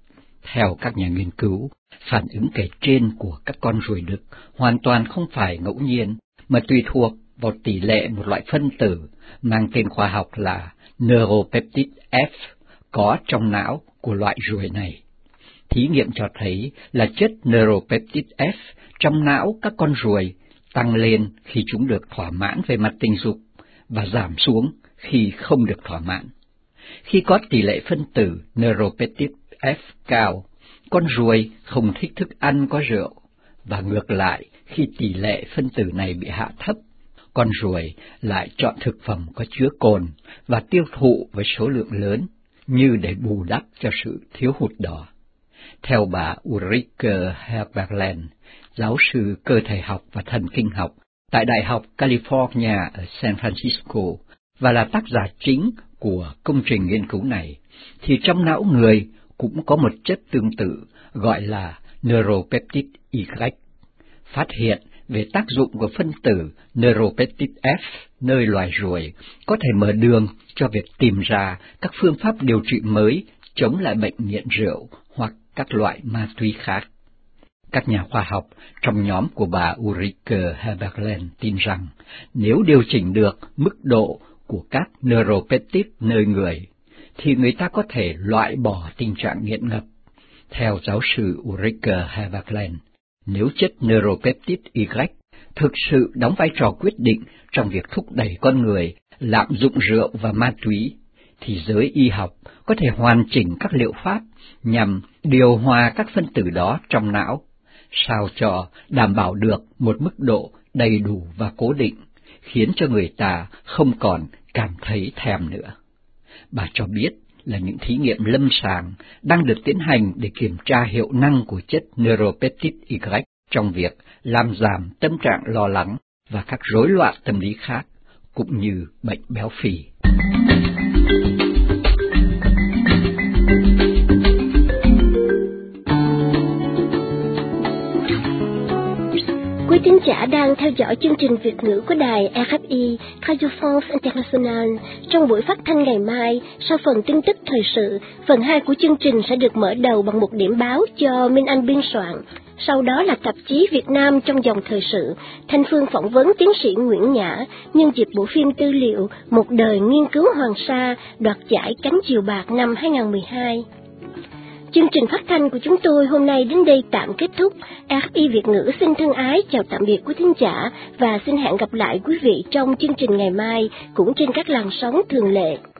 Theo các nhà nghiên cứu, phản ứng kể trên của các con ruồi đực hoàn toàn không phải ngẫu nhiên, mà tùy thuộc vào tỷ lệ một loại phân tử mang tên khoa học là neuropeptide F có trong não của loại ruồi này. Thí nghiệm cho thấy là chất neuropeptide F trong não các con ruồi tăng lên khi chúng được thỏa mãn về mặt tình dục và giảm xuống khi không được thỏa mãn. Khi có tỷ lệ phân tử neuropeptide F cao, con ruồi không thích thức ăn có rượu, và ngược lại, khi tỷ lệ phân tử này bị hạ thấp, con ruồi lại chọn thực phẩm có chứa cồn và tiêu thụ với số lượng lớn, như để bù đắp cho sự thiếu hụt đó. Theo bà Ulrike Heberlein, giáo sư cơ thể học và thần kinh học tại Đại học California ở San Francisco và là tác giả chính của công trình nghiên cứu này, thì trong não người cũng có một chất tương tự gọi là neuropeptide Y. Phát hiện về tác dụng của phân tử neuropeptide F nơi loài ruồi có thể mở đường cho việc tìm ra các phương pháp điều trị mới chống lại bệnh nghiện rượu hoặc các loại ma túy khác. Các nhà khoa học trong nhóm của bà Ulrike Heberlein tin rằng nếu điều chỉnh được mức độ của các neuropeptide nơi người, thì người ta có thể loại bỏ tình trạng nghiện ngập. Theo giáo sư Ulrike Heberlein, nếu chất neuropeptide Y thực sự đóng vai trò quyết định trong việc thúc đẩy con người lạm dụng rượu và ma túy, thì giới y học có thể hoàn chỉnh các liệu pháp nhằm điều hòa các phân tử đó trong não, sao cho đảm bảo được một mức độ đầy đủ và cố định, khiến cho người ta không còn cảm thấy thèm nữa. Bà cho biết là những thí nghiệm lâm sàng đang được tiến hành để kiểm tra hiệu năng của chất neuropeptide Y trong việc làm giảm tâm trạng lo lắng và các rối loạn tâm lý khác, cũng như bệnh béo phì. Quý thính giả đang theo dõi chương trình Việt ngữ của đài RFI, Radio France International. Trong buổi phát thanh ngày mai, sau phần tin tức thời sự, phần 2 của chương trình sẽ được mở đầu bằng một điểm báo do Minh Anh biên soạn. Sau đó là tạp chí Việt Nam trong dòng thời sự. Thanh Phương phỏng vấn tiến sĩ Nguyễn Nhã nhân dịp bộ phim tư liệu Một đời nghiên cứu Hoàng Sa đoạt giải Cánh Diều Bạc năm 2012. Chương trình phát thanh của chúng tôi hôm nay đến đây tạm kết thúc. RFI Việt ngữ xin thân ái chào tạm biệt quý thính giả và xin hẹn gặp lại quý vị trong chương trình ngày mai cũng trên các làn sóng thường lệ.